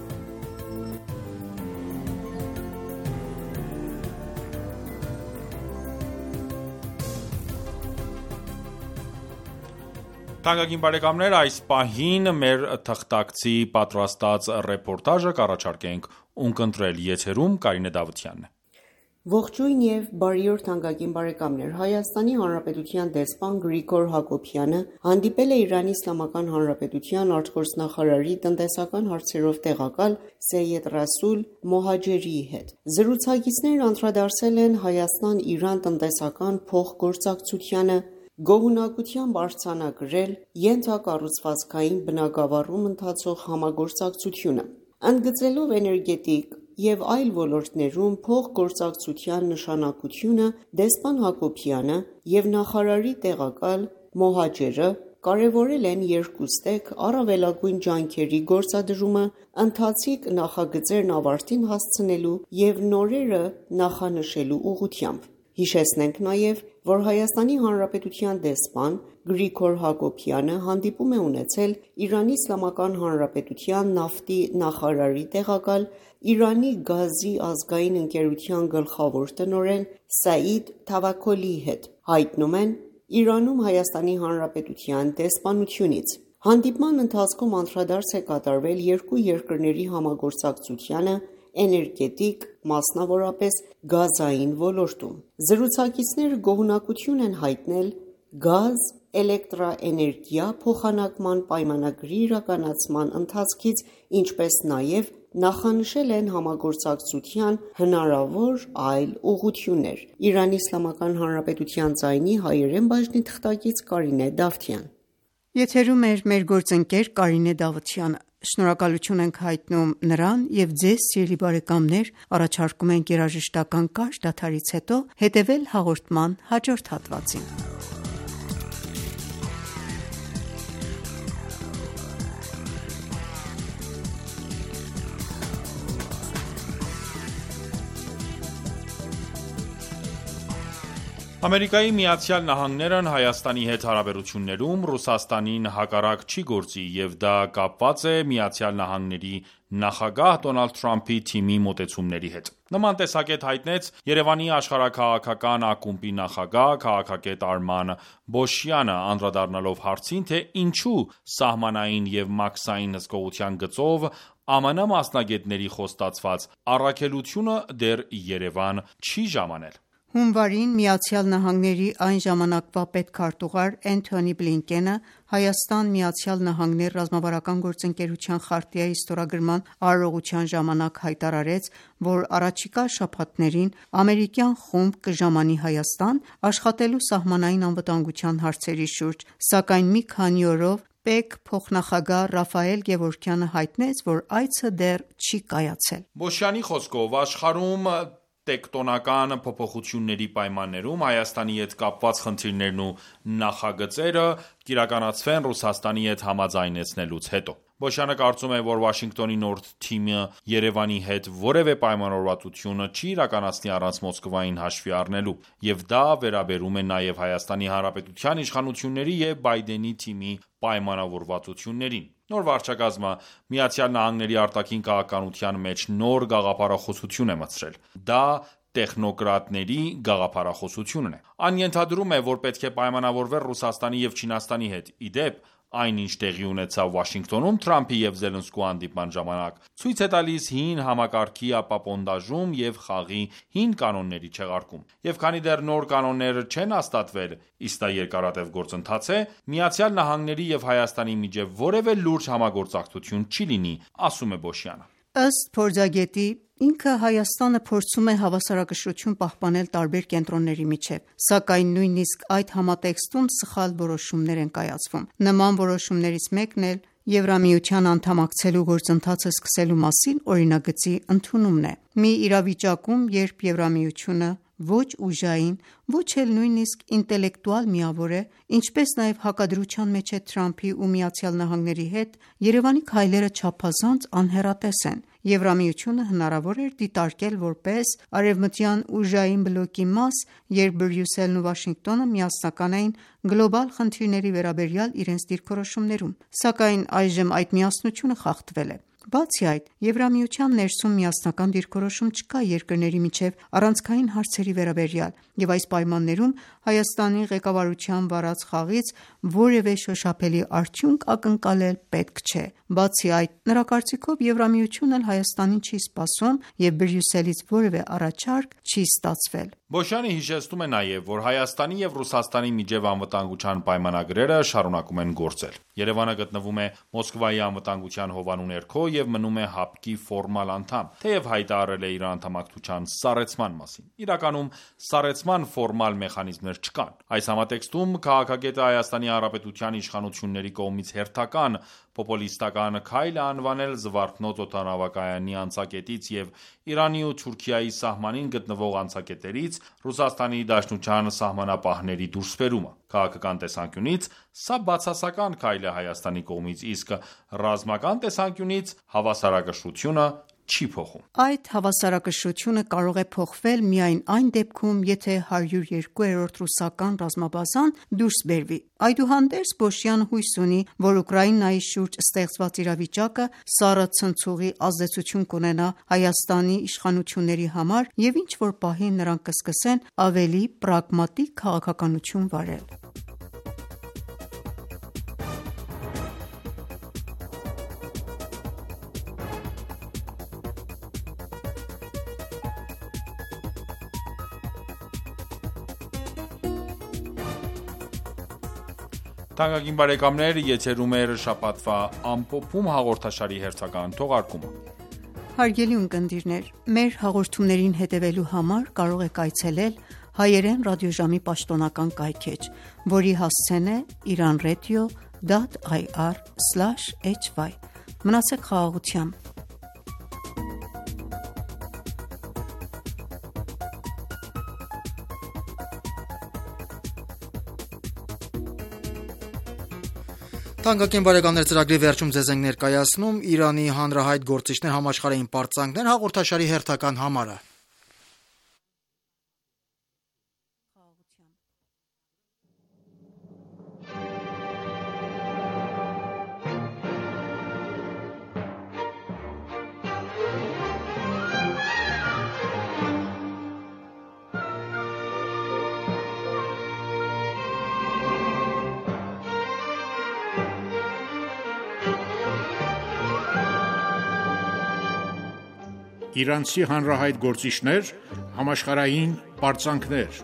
Speaker 1: Թանկագին բարեկամներ, այս պահին մեր թղթակցի պատրաստած ռեպորտաժը կառաջարկենք ունկնդրել եթերում Կարինե Դավթյանն է։
Speaker 9: Ողջույն եւ բարի օր թանկագին բարեկամներ։ Հայաստանի Հանրապետության դեսպան Գրիգոր Հակոբյանը հանդիպել է Իրանի Իսլամական Հանրապետության արտգործնախարարի տնտեսական հարցերով տեղակալ Սեյեդ Ռասուլ Մոհաջերիի հետ։ Զրուցակիցներն անդրադարձել են Հայաստան-Իրան տնտեսական փոխգործակցությանը, գոհունակությամբ արձանագրել ենթակառուցվածքային բնագավառում ընթացող համագործակցությունը, ընդգծելով էներգետիկ և այլ ոլորտներում փոխգործակցության նշանակությունը, դեսպան Հակոբյանը և նախարարի տեղակալ Մոհաջերը կարևորել են երկուստեք առավելագույն ջանքերի գործադրումը ընթացիկ նախագծերն ավարտին հասցնելու և նորերը նախանշելու ուղղությամբ։ Հիշեցնենք նաև, որ Հայաստանի Հանրապետության դեսպան Գրիգոր Հակոբյանը հանդիպում է ունեցել Իրանի Իսլամական Հանրապետության նավթի նախարարի տեղակալ, Իրանի գազի ազգային ընկերության գլխավոր տնօրեն Սաիդ Թավաքոլիի հետ, հայտնում են Իրանում Հայաստանի Հանրապետության դեսպանությունից։ Հանդիպման ընթացքում անդրադարձ է կատարվել երկու երկրների համագործակցությանը էներգետիկ, մասնավորապես գազային ոլորտում։ Զրուցակիցները գոհունակություն են հայտնել գազ, էլեկտրաէներգիա փոխանակման պայմանագրի իրականացման ընթացքից, ինչպես նաև նախանշել են համագործակցության հնարավոր այլ ուղղություններ։ Իրանի Իսլամական Հանրապետության ձայնի հայերեն բաժնի թղթակից Կարինե Դավթյան։
Speaker 6: Եթերում է մեր գործընկեր Կարինե Դավթյանը։ Շնորհակալություն ենք հայտնում նրան և ձեզ, սիրելի բարեկամներ, առաջարկում ենք երաժշտական կարճ դադարից հետո հետևել հաղորդման հաջորդ հատվածին։
Speaker 1: Ամերիկայի Միացյալ Նահանգներն Հայաստանի հետ հարաբերություններում Ռուսաստանին հակառակ չի գործի և դա կապված է Միացյալ Նահանգների նախագահ Դոնալդ Թրամփի թիմի մոտեցումների հետ։ Նման տեսակետ հայտնեց Երևանի աշխարհաքաղաքական ակումբի նախագահ, քաղաքագետ Արման Բոշյանը, անդրադառնալով հարցին, թե ինչու սահմանային և մաքսային հսկողության գծով ԱՄՆ մասնագետների խոստացված առաքելությունը դեռ Երևան չի ժամանել։
Speaker 6: Հունվարին ԱՄՆ այն ժամանակվա պետքարտուղար Էնթոնի Բլինկենը Հայաստան-Միացյալ Նահանգներ ռազմավարական գործընկերության խարտիայի ստորագրման արարողության ժամանակ հայտարարեց, որ առաջիկա շաբաթներին ամերիկյան խումբ կժամանի Հայաստան աշխատելու սահմանային անվտանգության հարցերի շուրջ, սակայն մի քանի օրով ՊԵԿ փոխնախագահ Ռաֆայել Գևորգյանը հայտնեց, որ այցը դեռ չի կայացել։
Speaker 1: Բոշյանի խոսքով աշխարհում տեկտոնական փոփոխությունների պայմաններում Հայաստանի հետ կապված խնդիրներն ու նախագծերը կիրականացվեն Ռուսաստանի հետ համաձայնեցնելուց հետո։ Բոշյանը կարծում է, որ Վաշինգտոնի նոր թիմը Երևանի հետ որևէ պայմանավորվածություն չի իրականացնի առանց Մոսկվային հաշվի առնելու, եւ դա վերաբերում է նաեւ Հայաստանի Հանրապետության իշխանությունների եւ Բայդենի թիմի պայմանավորվածություններին։ Նոր վարչակազմը Միացյալ Նահանգների արտաքին քաղաքականության մեջ նոր գաղափարախոսություն է մտցրել։ Դա տեխնոկրատների գաղափարախոսությունն է։ Այն ենթադրում է, որ պետք է պայմանավորվեր Ռուսաստանի եւ Չինաստանի հետ։ Ի դեպ, այն ինչ տեղի ունեցավ Վաշինգտոնում Թրամփի եւ Զելենսկու հանդիպման ժամանակ, ցույց է տալիս հին համակարգի ապապոնդաժում եւ խաղի հին կանոնների չեղարկում։ Եվ քանի դեռ նոր կանոններ չեն հաստատվել, իսկ դա երկարատև գործընթաց է, Միացյալ Նահանգների եւ Հայաստանի միջեւ որևէ լուրջ համագործակցություն չի լինի, ասում է Բոշյանը։
Speaker 6: Ըստ փորձագետի, ինքը Հայաստանը փորձում է հավասարակշռություն պահպանել տարբեր կենտրոնների միջև, սակայն նույնիսկ այդ համատեքստում սխալ որոշումներ են կայացվում։ Նման որոշումներից մեկն էլ Եվրամիության անդամակցելու գործընթացը սկսելու մասին օրինագծի ընդունումն է։ Մի իրավիճակում, երբ Եվրամիությունը ոչ ուժային, ոչ էլ նույնիսկ ինտելեկտուալ միավոր է, ինչպես նաև հակադրության մեջ է Թրամփի ու ԱՄՆ-ի հետ, Երևանի քայլերը չափազանց անհեռատես են։ Եվրամիությունը հնարավոր էր դիտարկել որպես արևմտյան ուժային բլոկի մաս, երբ Բրյուսելն ու Վաշինգտոնը միասնական էին գլոբալ խնդիրների վերաբերյալ իրենց դիրքորոշումներում։ Սակայն այժմ այդ միասնությունը խախտվել է։ Բացի այդ, Եվրամիության ներսում միասնական դիրքորոշում չկա երկրների միջև առանցքային հարցերի վերաբերյալ, և այս պայմաններում Հայաստանի ղեկավարության վարած խաղից որևէ շոշափելի արդյունք ակնկալել պետք չէ։ Բացի այդ, նրա կարծիքով Եվրամիությունն էլ Հայաստանին չի սպասում և Բրյուսելից որևէ առաջարկ չի ստացվել։
Speaker 1: Բոշյանը հիշեցնում է նաև, որ Հայաստանի և Ռուսաստանի միջև անվտանգության պայմանագրերը շարունակում են գործել։ Երևանը գտնվում է Մոսկվայի անվտանգության հովանու ներքո և մնում է ՀԱՊԿ-ի ֆորմալ անդամ, թեև հայտարարել է իր անդամակցության սառեցման մասին։ Իրականում սառեցման ֆորմալ մեխանիզմներ չկան։ Այս համատեքստում քաղաքագետը Հայաստանի Հանրապետության իշխանությունների կողմից հերթական պոպուլիստական քայլ է անվանել Զվարթնոց օդանավակայանի անցակետից և Իրանի ու Թուրքիայի սահմանին գտնվող անցակետերից Ռուսաստանի Դաշնության սահմանապահների դուրսբերումը։ Քաղաքական տեսանկյունից սա բացասական քայլ է Հայաստանի կողմից, իսկ ռազմական տեսանկյունից հավասարակշռությունը չի փոխում։
Speaker 6: Այդ հավասարակշռությունը կարող է փոխվել միայն այն դեպքում, եթե 102-րդ ռուսական ռազմաբազան դուրս բերվի։ Այդուհանդերձ Բոշյանը հույս ունի, որ Ուկրաինայի շուրջ ստեղծված իրավիճակը սառը ցնցուղի ազդեցություն կունենա Հայաստանի իշխանությունների համար և ինչ-որ պահի նրանք կսկսեն ավելի պրագմատիկ քաղաքականություն վարել։
Speaker 1: Թանկագին բարեկամներ, եթերում է շաբաթվա ամփոփում հաղորդաշարի հերթական թողարկումը։
Speaker 6: Հարգելի ունկնդիրներ, մեր հաղորդումներին հետևելու համար կարող եք այցելել հայերեն ռադիոժամի պաշտոնական կայքէջ, որի հասցեն է iranradio.ir/hy։ Մնացեք խաղաղությամբ։
Speaker 2: Թանկագին բարեկամներ, ծրագրի վերջում ձեզ ենք ներկայացնում Իրանի հանրահայտ գործիչներ համաշխարհային պարծանքներ հաղորդաշարի հերթական համարը։
Speaker 10: Իրանցի հանրահայտ գործիչներ համաշխարհային պարծանքներ։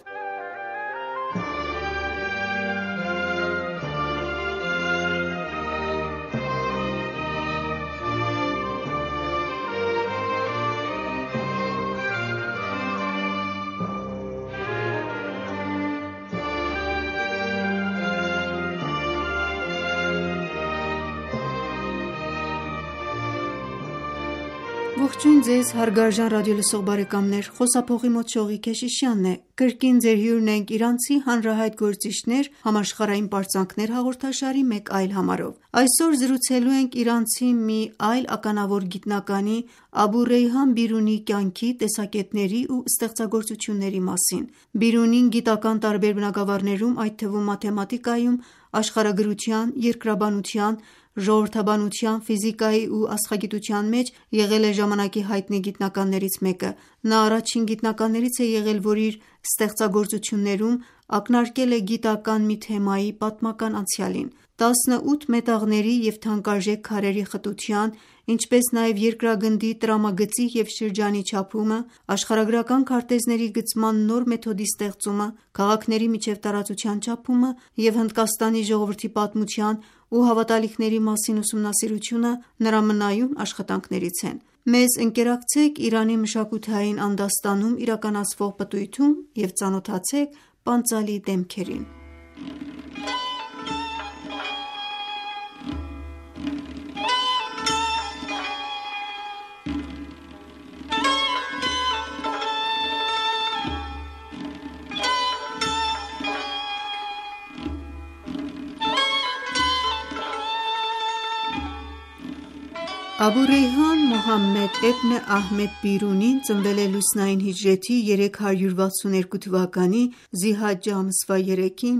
Speaker 6: Ողջույն ձեզ հարգարժան ռադիոլսող բարեկամներ, խոսափողի մոտ Շողիկ Քեշիշյանն է։ Կրկին ձեր հյուրն ենք Իրանցի հանրահայտ գործիչներ համաշխարհային պարծանքներ հաղորդաշարի մեկ այլ համարով։ Այսօր զրուցելու ենք իրանցի մի այլ ականավոր գիտնականի Աբու Ռեյհան Բիրունիի կյանքի, տեսակետների ու ստեղծագործությունների մասին։ Բիրունին գիտական տարբեր բնագավառներում, այդ թվում մաթեմատիկայում, աշխարհագրության, երկրաբանության, ժողովրդաբանության, ֆիզիկայի ու աստղագիտության մեջ եղել է ժամանակի հայտնի գիտնականներից մեկը։ Նա առաջին գիտնականներից է եղել, որ իր ստեղծագործություններում ակնարկել է գիտական մի թեմայի պատմական անցյալին։ 18 մետաղների և թանկարժեք քարերի խտության, ինչպես նաև երկրագնդի, տրամագծի և շրջանի չափումը, աշխարհագրական քարտեզների գծման նոր մեթոդի ստեղծումը, քաղաքների միջև տարածության չափումը և Հնդկաստանի ժողովրդի պատմության ու հավատալիքների մասին ուսումնասիրությունը նրա մնայուն աշխատանքներից են։ Մեզ ընկերակցեք Իրանի մշակութային անդաստանում իրականացվող պտույտում և ծանոթացեք պանծալի դեմքերին։ Աբու Ռեյհան Մոհամմեդ Էբն Ահմեդ Բիրունին ծնվել է լուսնային հիջրեթի 362 թվականի Զիհաջջե ամսվա 3-ին,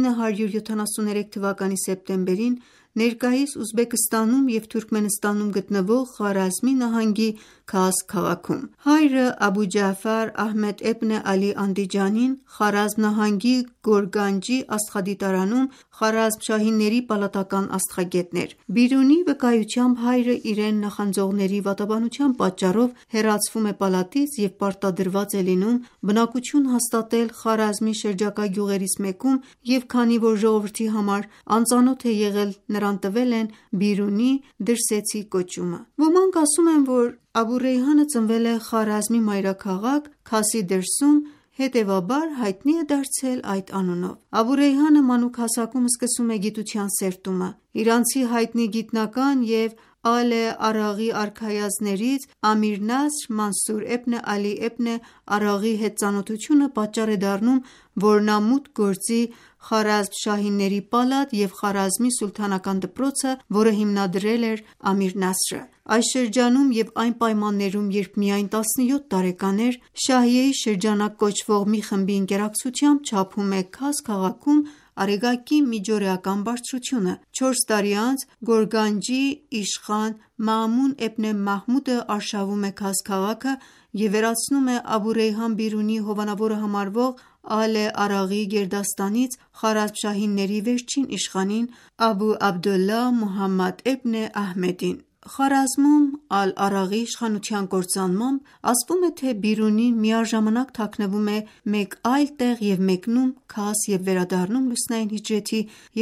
Speaker 6: 973 թվականի սեպտեմբերին ներկայիս Ուզբեկստանում և Թուրքմենստանում գտնվող Խարազմի նահանգի Քաս քաղաքում։ Հայրը Աբու Ջաֆար Ահմեդ Էբն Ալի Անդիջանին Խարազմ նահանգի Գորգանջի աստղադիտարանում Խարազմշահիների պալատական աստղագետն էր։ Բիրունի վկայությամբ հայրը իրեն նախանձողների վատաբանության պատճառով հեռացվում է պալատից և պարտադրված է լինում բնակություն հաստատել Խարազմի շրջակա գյուղերից մեկում և քանի որ ժողովրդի համար անծանոթ է եղել նրան տվել են Բիրունի դրսեցի կոչումը։ Ոմանք ասում են, որ Աբու Ռեյհանը ծնվել է Խարազմի մայրաքաղաք Քասի դրսում, հետևաբար հայտնի է դարձել այդ անունով։ Աբու Ռեյհանը մանուկ հասակում սկսում է գիտության սերտումը։ Իրանցի հայտնի գիտնական և Ալ Արաղի արքայազններից Ամիր Նասր Մանսուր Էբն Ալի Էբն Արաղի հետ ծանոթությունը պատճառ է դառնում, որ նա մուտք գործի Խարազմշահիների պալատ և Խարազմի սուլթանական դպրոցը, որը հիմնադրել էր Ամիր Նասրը։ Այս շրջանում և այն պայմաններում, երբ միայն 17 տարեկան էր, Շահիեի շրջանակ կոչվող մի խմբի ընկերակցությամբ չափում է Քաս քաղաքում Արեգակի միջօրեական բարձրությունը։ 4 տարի անց Գորգանջի իշխան Մաամուն Էբն Մահմուդը արշավում է Քաս քաղաքը և վերացնում է Աբու Ռեյհան Բիրունի հովանավորը համարվող Ալ Արաղի գերդաստանից խարազմշահիների վերջին իշխանին Աբու Աբդոլլահ Մուհամմադ Էբն Ահմեդին։ Խարազմում Ալ Արաղի իշխանության կործանմամբ ասվում է, թե Բիրունին միառժամանակ թաքնվում է մեկ այլ տեղ և մեկնում Քաս և վերադառնում լուսնային հիջրեթի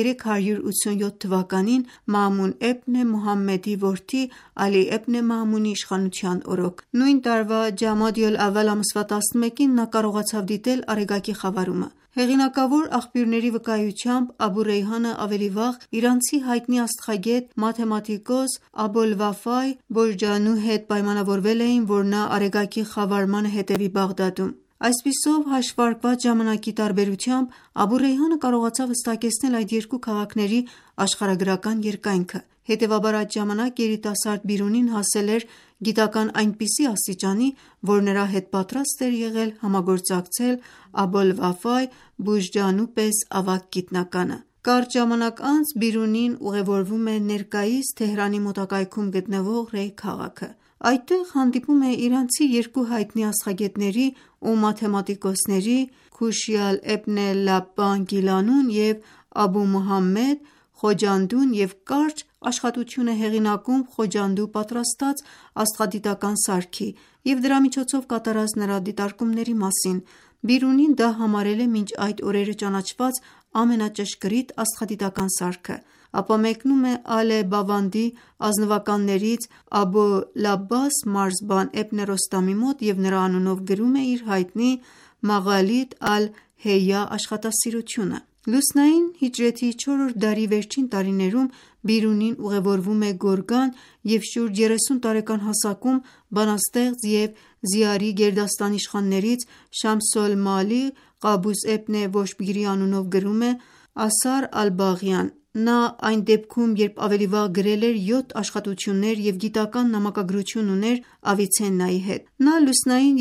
Speaker 6: 387 թվականին Մաամուն Էբն Մուհամմեդի որդի Ալի Էբն Մաամունի իշխանության օրոք։ Նույն տարվա Ջամադի Ալ-Ավալ ամսվա 11-ին նա կարողացավ դիտել Արեգակի խավարումը։ Հեղինակավոր աղբյուրների վկայությամբ Աբու Ռեյհանը ավելի վաղ իրանցի հայտնի աստղագետ, մաթեմատիկոս Աբոլ Վաֆայ Բոժջանու հետ պայմանավորվել էին, որ նա Արեգակի խավարմանը հետևի Բաղդադում։ Այսպիսով, հաշվարկված ժամանակի տարբերությամբ Աբու Ռեյհանը կարողացավ հստակեցնել այդ երկու քաղաքների աշխարհագրական երկայնքը։ Հետևաբար այդ ժամանակ երիտասարդ Բիրունին հասել էր գիտական այնպիսի աստիճանի, որ նրա հետ պատրաստ էր եղել համագործակցել Աբոլ Վաֆայ Բուժջանու պես ավագ գիտնականը։ Կարճ ժամանակ անց Բիրունին ուղևորվում է ներկայիս Թեհրանի մոտակայքում գտնվող Ռեյ քաղաքը։ Այդտեղ հանդիպում է իրանցի երկու հայտնի աստղագետների ու մաթեմատիկոսների Քուշյալ Էբն Լաբբան Գիլանուն և Աբու Մուհամմեդ Խոջանդուն և կարճ աշխատություն է հեղինակում Խոջանդու պատրաստած աստղադիտական սարքի և դրա միջոցով կատարած նրա դիտարկումների մասին։ Բիրունին դա համարել է մինչ այդ օրերը ճանաչված ամենաճշգրիտ աստղադիտական սարքը։ Ապա մեկնում է Ալ Բավանդի ազնվականներից Աբու Լաբաս Մարզբան Էբն Ռոստամի մոտ և նրա անունով գրում է իր հայտնի Մաղալիդ Ալ-Հեյա աշխատասիրությունը։ Լուսնային հիջրեթի 4-րդ դարի վերջին տարիներում Բիրունին ուղևորվում է Գորգան և շուրջ 30 տարեկան հասակում բանաստեղծ և Զիարի գերդաստանի իշխաններից Շամսոլ Մալի Qաբուս Էբն Վոշբգիրի անունով գրում է Ասար Ալ-Բաղիան։ Նա այն դեպքում, երբ ավելի վաղ գրել էր 7 աշխատություններ և գիտական նամակագրություն ուներ Ավիցեննայի հետ։ Նա լուսնային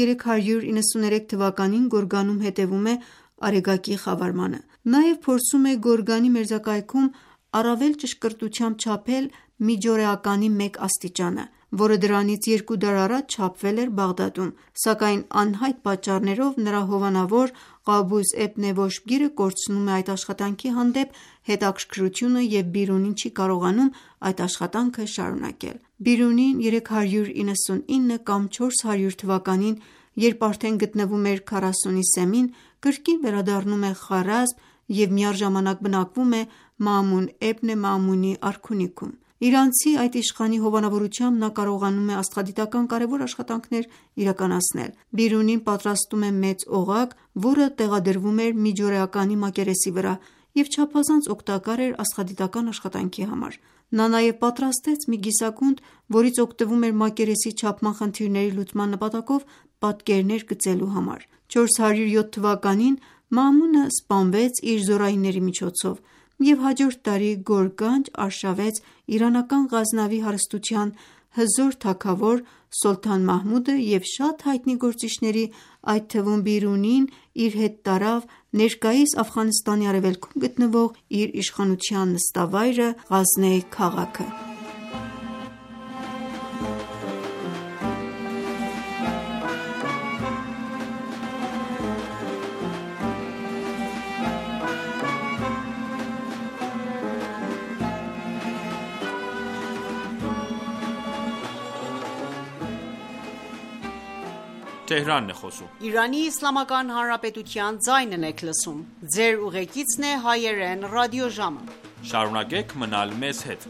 Speaker 6: 393 թվականին Գորգանում հետևում է Արեգակի խավարմանը։ Նաև փորձում է Գորգանի մերձակայքում առավել ճշգրտությամբ չափել միջօրեականի մեկ աստիճանը, որը դրանից 2 դար առաջ չափվել էր Բաղդադում, սակայն անհայտ պատճառներով նրա հովանավոր Qաբուս Էբն Վոշբգիրը կորցնում է այդ աշխատանքի հանդեպ հետաքրքրությունը և Բիրունին չի կարողանում այդ աշխատանքը շարունակել։ Բիրունին 399 կամ 400 թվականին, երբ արդեն գտնվում էր 40-ի սեմին, կրկին վերադառնում է Խարազմ և միառժամանակ բնակվում է Մաամուն Էբն Մաամունի արքունիքում։ Իրանցի այդ իշխանի հովանավորությամբ նա կարողանում է աստղադիտական կարևոր աշխատանքներ իրականացնել։ Բիրունին պատրաստում է մեծ օղակ, որը տեղադրվում էր միջօրեականի մակերեսի վրա և չափազանց օգտակար էր աստղադիտական աշխատանքի համար։ Նա նաև պատրաստեց մի կիսակունդ, որից օգտվում էր մակերեսի չափման խնդիրների լուծման նպատակով պատկերներ գծելու համար։ 407 թվականին Մաամունը սպանվեց իր զորայինների միջոցով և հաջորդ տարի Գորգանջ արշավեց իրանական Ղազնավի հարստության հզոր թագավոր Սոլթան Մահմուդը և շատ հայտնի գործիչների, այդ թվում Բիրունին, իր հետ տարավ ներկայիս Աֆղանստանի արևելքում գտնվող իր իշխանության նստավայրը Ղազնե քաղաքը։
Speaker 9: Իրանի Իսլամական Հանրապետության ձայնն եք լսում։ Ձեր ուղեկիցն է հայերեն ռադիոժամը։
Speaker 1: Շարունակեք մնալ մեզ հետ։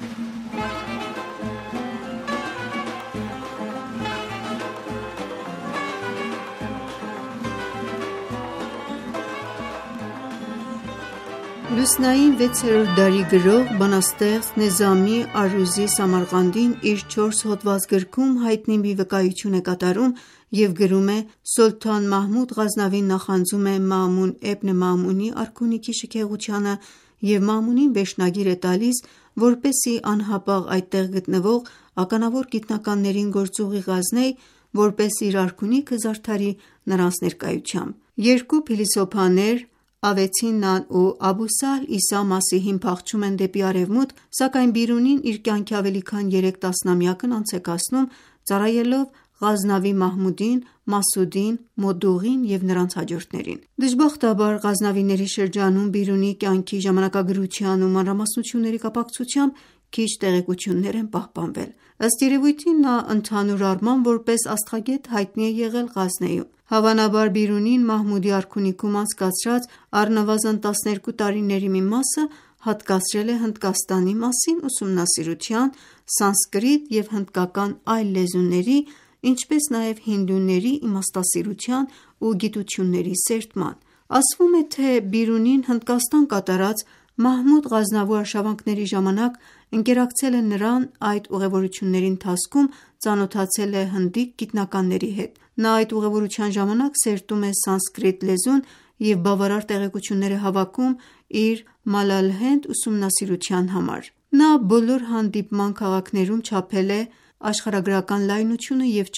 Speaker 6: Լուսնային 6-րդ դարի գրող, բանաստեղծ Նեզամի Արուզի Սամարղանդին իր 4 հոդված գրքում հայտնի մի վկայություն է կատարում և գրում է. Սոլթան Մահմուդ Ղազնավին նախանձում է Մաամուն Էբն Մաամունի արքունիքի շքեղությանը և Մաամունին վերջնագիր է տալիս, որպեսզի անհապաղ այդտեղ գտնվող ականավոր գիտնականներին գործուղի Ղազնեի, որպեսզի իր արքունիքը զարդարի նրանց ներկայությամբ։ Երկու փիլիսոփաներ Ավեցիննան ու Աբուսահլ Իսա Մասիհին փախչում են դեպի արևմուտք, սակայն Բիրունին իր կյանքի ավելի քան 3 տասնամյակն անց է կացնում ծառայելով Ղազնավի Մահմուդին, Մասուդին, Մոդուղին և նրանց հաջորդներին։ Դժբախտաբար Ղազնավիների շրջանում Բիրունի կյանքի ժամանակագրության ու մանրամասնությունների կապակցությամբ քիչ տեղեկություններ են պահպանվել։ Ըստ երևույթին նա ընդհանուր առմամբ որպես աստղագետ հայտնի է եղել Ղազնեում։ Հավանաբար Բիրունին Մահմուդի արքունիքում անցկացրած առնվազն 12 տարիների մի մասը հատկացրել է Հնդկաստանի մասին ուսումնասիրության, սանսկրիտ և հնդկական այլ լեզուների, ինչպես նաև հինդուների իմաստասիրության ու գիտությունների սերտման։ Ասվում է, թե Բիրունին Հնդկաստան կատարած Մահմուդ Ղազնավու արշավանքների ժամանակ ընկերակցել է նրան, այդ ուղևորությունների ընթացքում ծանոթացել է հնդիկ գիտնականների հետ։ Նա այդ ուղևորության ժամանակ սերտում է սանսկրիտ լեզուն և բավարար տեղեկություններ է հավաքում իր Մալալհենդ ուսումնասիրության համար։ Նա բոլոր հանդիպման քաղաքներում չափել է աշխարհագրական լայնությունը և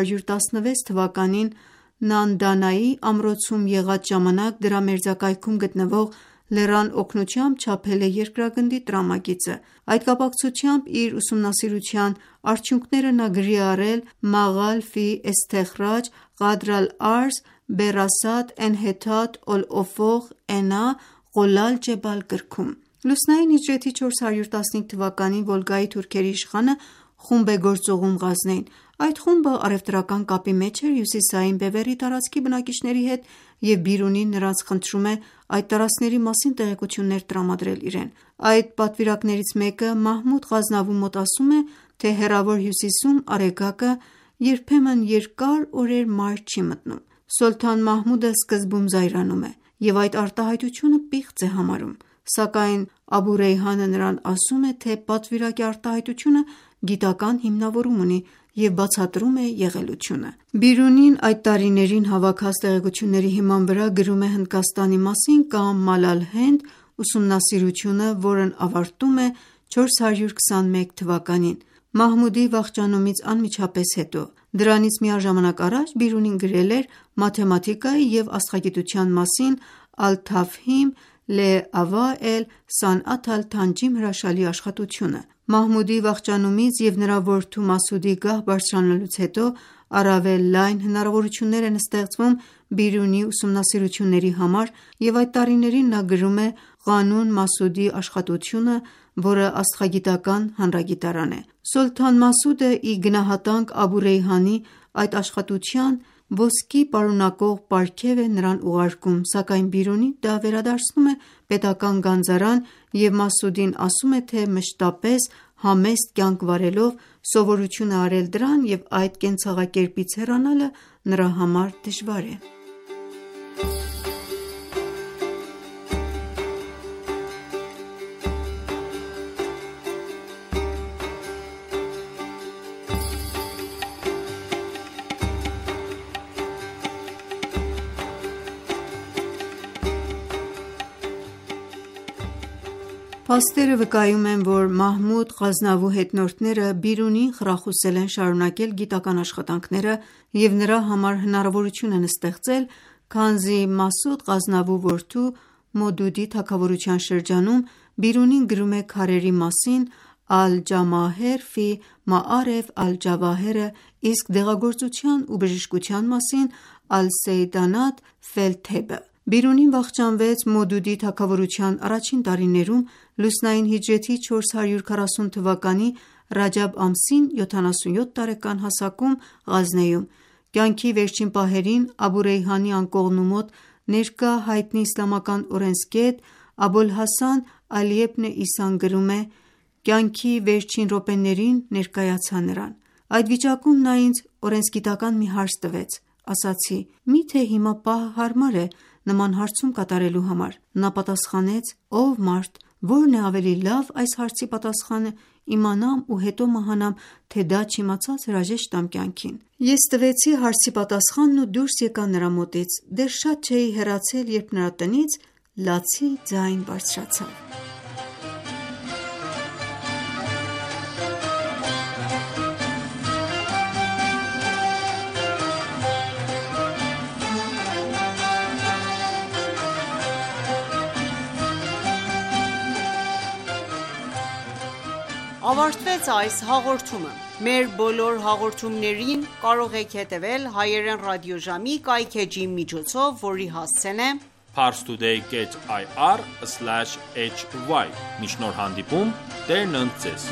Speaker 6: 416 թվականին Նանդանայի ամրոցում եղած ժամանակ դրա մերձակայքում գտնվող լեռան օգնությամբ չափել է երկրագնդի տրամագիծը։ Այդ կապակցությամբ իր ուսումնասիրության արդյունքները նա գրի է առել Մաղալ ֆի Էսթեխրաջ Ղադր ալ-Արզ Բերասաթ Էնհեթաթ ալ-Օֆող Էնա Ղոլալ Ջեբալ գրքում։ Լուսնային հիջրեթի 415 թվականին Վոլգայի թուրքերի իշխանը խումբ է գործուղում Ղազնեին։ Այդ խումբը առևտրական կապի մեջ էր հյուսիսային Բևեռի տարածքի բնակիչների հետ և Բիրունին նրանց խնդրում է այդ տարածքների մասին տեղեկություններ տրամադրել իրեն։ Այդ պատվիրակներից մեկը Մահմուդ Ղազնավու մոտ ասում է, թե հեռավոր հյուսիսում Արեգակը երբեմն երկար օրեր մայր չի մտնում։ Սոլթան Մահմուդը սկզբում զայրանում է և այդ արտահայտությունը պիղծ է համարում, սակայն Աբու Ռեյհանը նրան ասում է, թե պատվիրակի արտահայտությունը գիտական հիմնավորում ունի և բացատրում է եղելությունը։ Բիրունին այդ տարիներին հավաքած տեղեկությունների հիման վրա գրում է Հնդկաստանի մասին կամ Մալալհենդ ուսումնասիրությունը, որն ավարտում է 421 թվականին Մահմուդի վախճանումից անմիջապես հետո։ Դրանից միաժամանակ առաջ Բիրունին գրել էր մաթեմատիկայի և աստղագիտության մասին Ալ-Թաֆհիմ Լե'ավաել Սանաթ ալ-Թանջիմ հրաշալի աշխատությունը։ Մահմուդի վախճանումից և նրա որդու Մասուդի գահ բարձրանալուց հետո առավել լայն հնարավորություններ են ստեղծվում Բիրունի ուսումնասիրությունների համար և այդ տարիներին նա գրում է Ղանուն Մասուդի աշխատությունը, որը աստղագիտական հանրագիտարան է։ Սոլթան Մասուդը ի գնահատանք Աբու Ռեյհանի այդ աշխատության ոսկի պարունակող պարգև է նրան ուղարկում, սակայն Բիրունին դա վերադարձնում է պետական գանձարան և Մասուդին ասում է, թե մշտապես համեստ կյանք վարելով սովորություն է արել դրան և այդ կենցաղակերպից հեռանալը նրա համար դժվար է։ Փաստերը վկայում են, որ Մահմուդ Ղազնավու հետնորդները Բիրունին խրախուսել են շարունակել գիտական աշխատանքները և նրա համար հնարավորություն են ստեղծել, քանզի Մասուդ Ղազնավու որդու Մոդուդի թագավորության շրջանում Բիրունին գրում է քարերի մասին «Ալ-Ջամահեր ֆի Մաարեֆ Ալ-Ջավահերը», իսկ դեղագործության ու բժշկության մասին «Ալ-Սեյդանաթ ֆել-Թեբը»։ Բիրունին վախճանվեց Մոդուդի թագավորության առաջին տարիներում լուսնային հիջրեթի 440 թվականի Ռաջաբ ամսին 77 տարեկան հասակում Ղազնեում։ Կյանքի վերջին պահերին Աբու Ռեյհանի անկողնու մոտ ներկա հայտնի իսլամական օրենսգետ Աբոլ Հասան Ալի իբն Իսան գրում է. «Կյանքի վերջին րոպեներին ներկայացա նրան։ Այդ վիճակում նա ինձ օրենսգիտական մի հարց տվեց։ Ասացի. «Միթե հիմա պահը հարմար է նման հարցում կատարելու համար»։ Նա պատասխանեց. «Ով մարդ, որն է ավելի լավ այս հարցի պատասխանը իմանամ ու հետո մահանամ, թե դա չիմացած հրաժեշտ տամ կյանքին»։ Ես տվեցի հարցի պատասխանն ու դուրս եկա նրա մոտից։ Դեռ շատ չէի հեռացել, երբ նրա տնից լացի ձայն բարձրացավ։
Speaker 9: Ավարտվեց այս հաղորդումը։ Մեր բոլոր հաղորդումներին կարող եք հետևել հայերեն ռադիոժամի կայքէջի միջոցով, որի հասցեն է
Speaker 1: parstoday.ir/hy։ Մինչ նոր հանդիպում, Տերն ընդ ձեզ։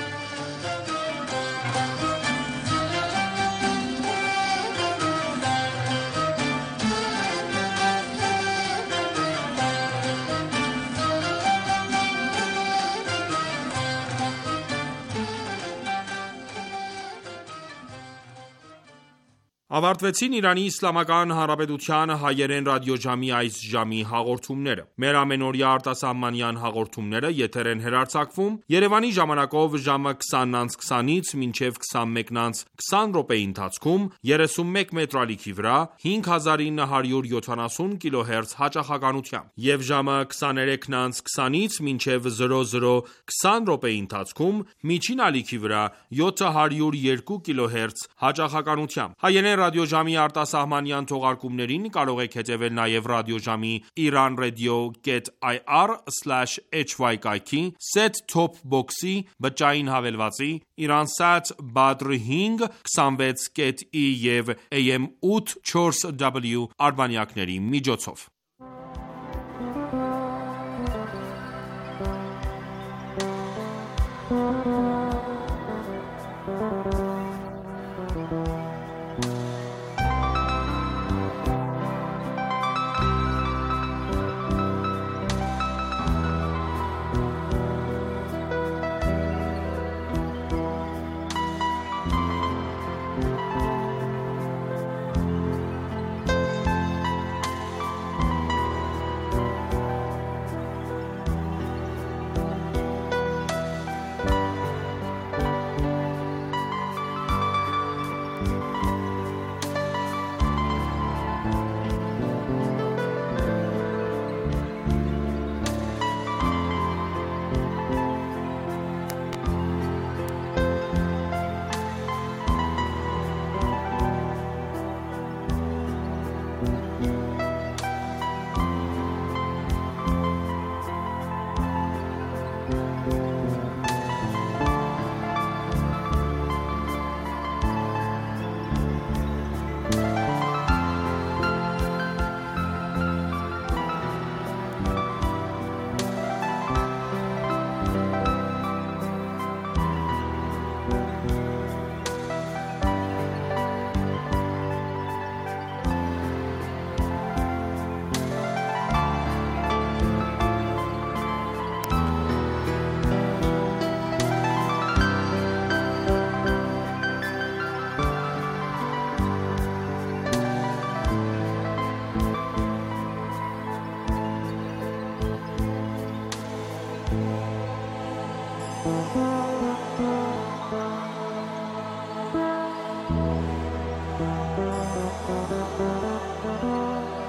Speaker 1: Ավարտվեցին Իրանի Իսլամական Հանրապետության հայերեն ռադիոժամի այս ժամի հաղորդումները։ Մեր ամենօրյա արտասահմանյան հաղորդումները եթեր են հեռարձակվում Երևանի ժամանակով ժամը 20:20-ից մինչև 21:20 րոպեի ընթացքում 31 մետրալիքի վրա 5970 կիլոհերց հաճախականությամբ և ժամը 23:20-ից մինչև 00:20 րոպեի ընթացքում միջին ալիքի վրա 702 կիլոհերց հաճախականությամբ։ Հայերեն ռադիոժամի արտասահմանյան թողարկումներին կարող եք հետևել նաև ռադիոժամի iranradio.ir/hy կայքի, set-top box-ի, բջջային հավելվածի, Iransat Badr 5 26.E և AM 8 4W արբանյակների միջոցով։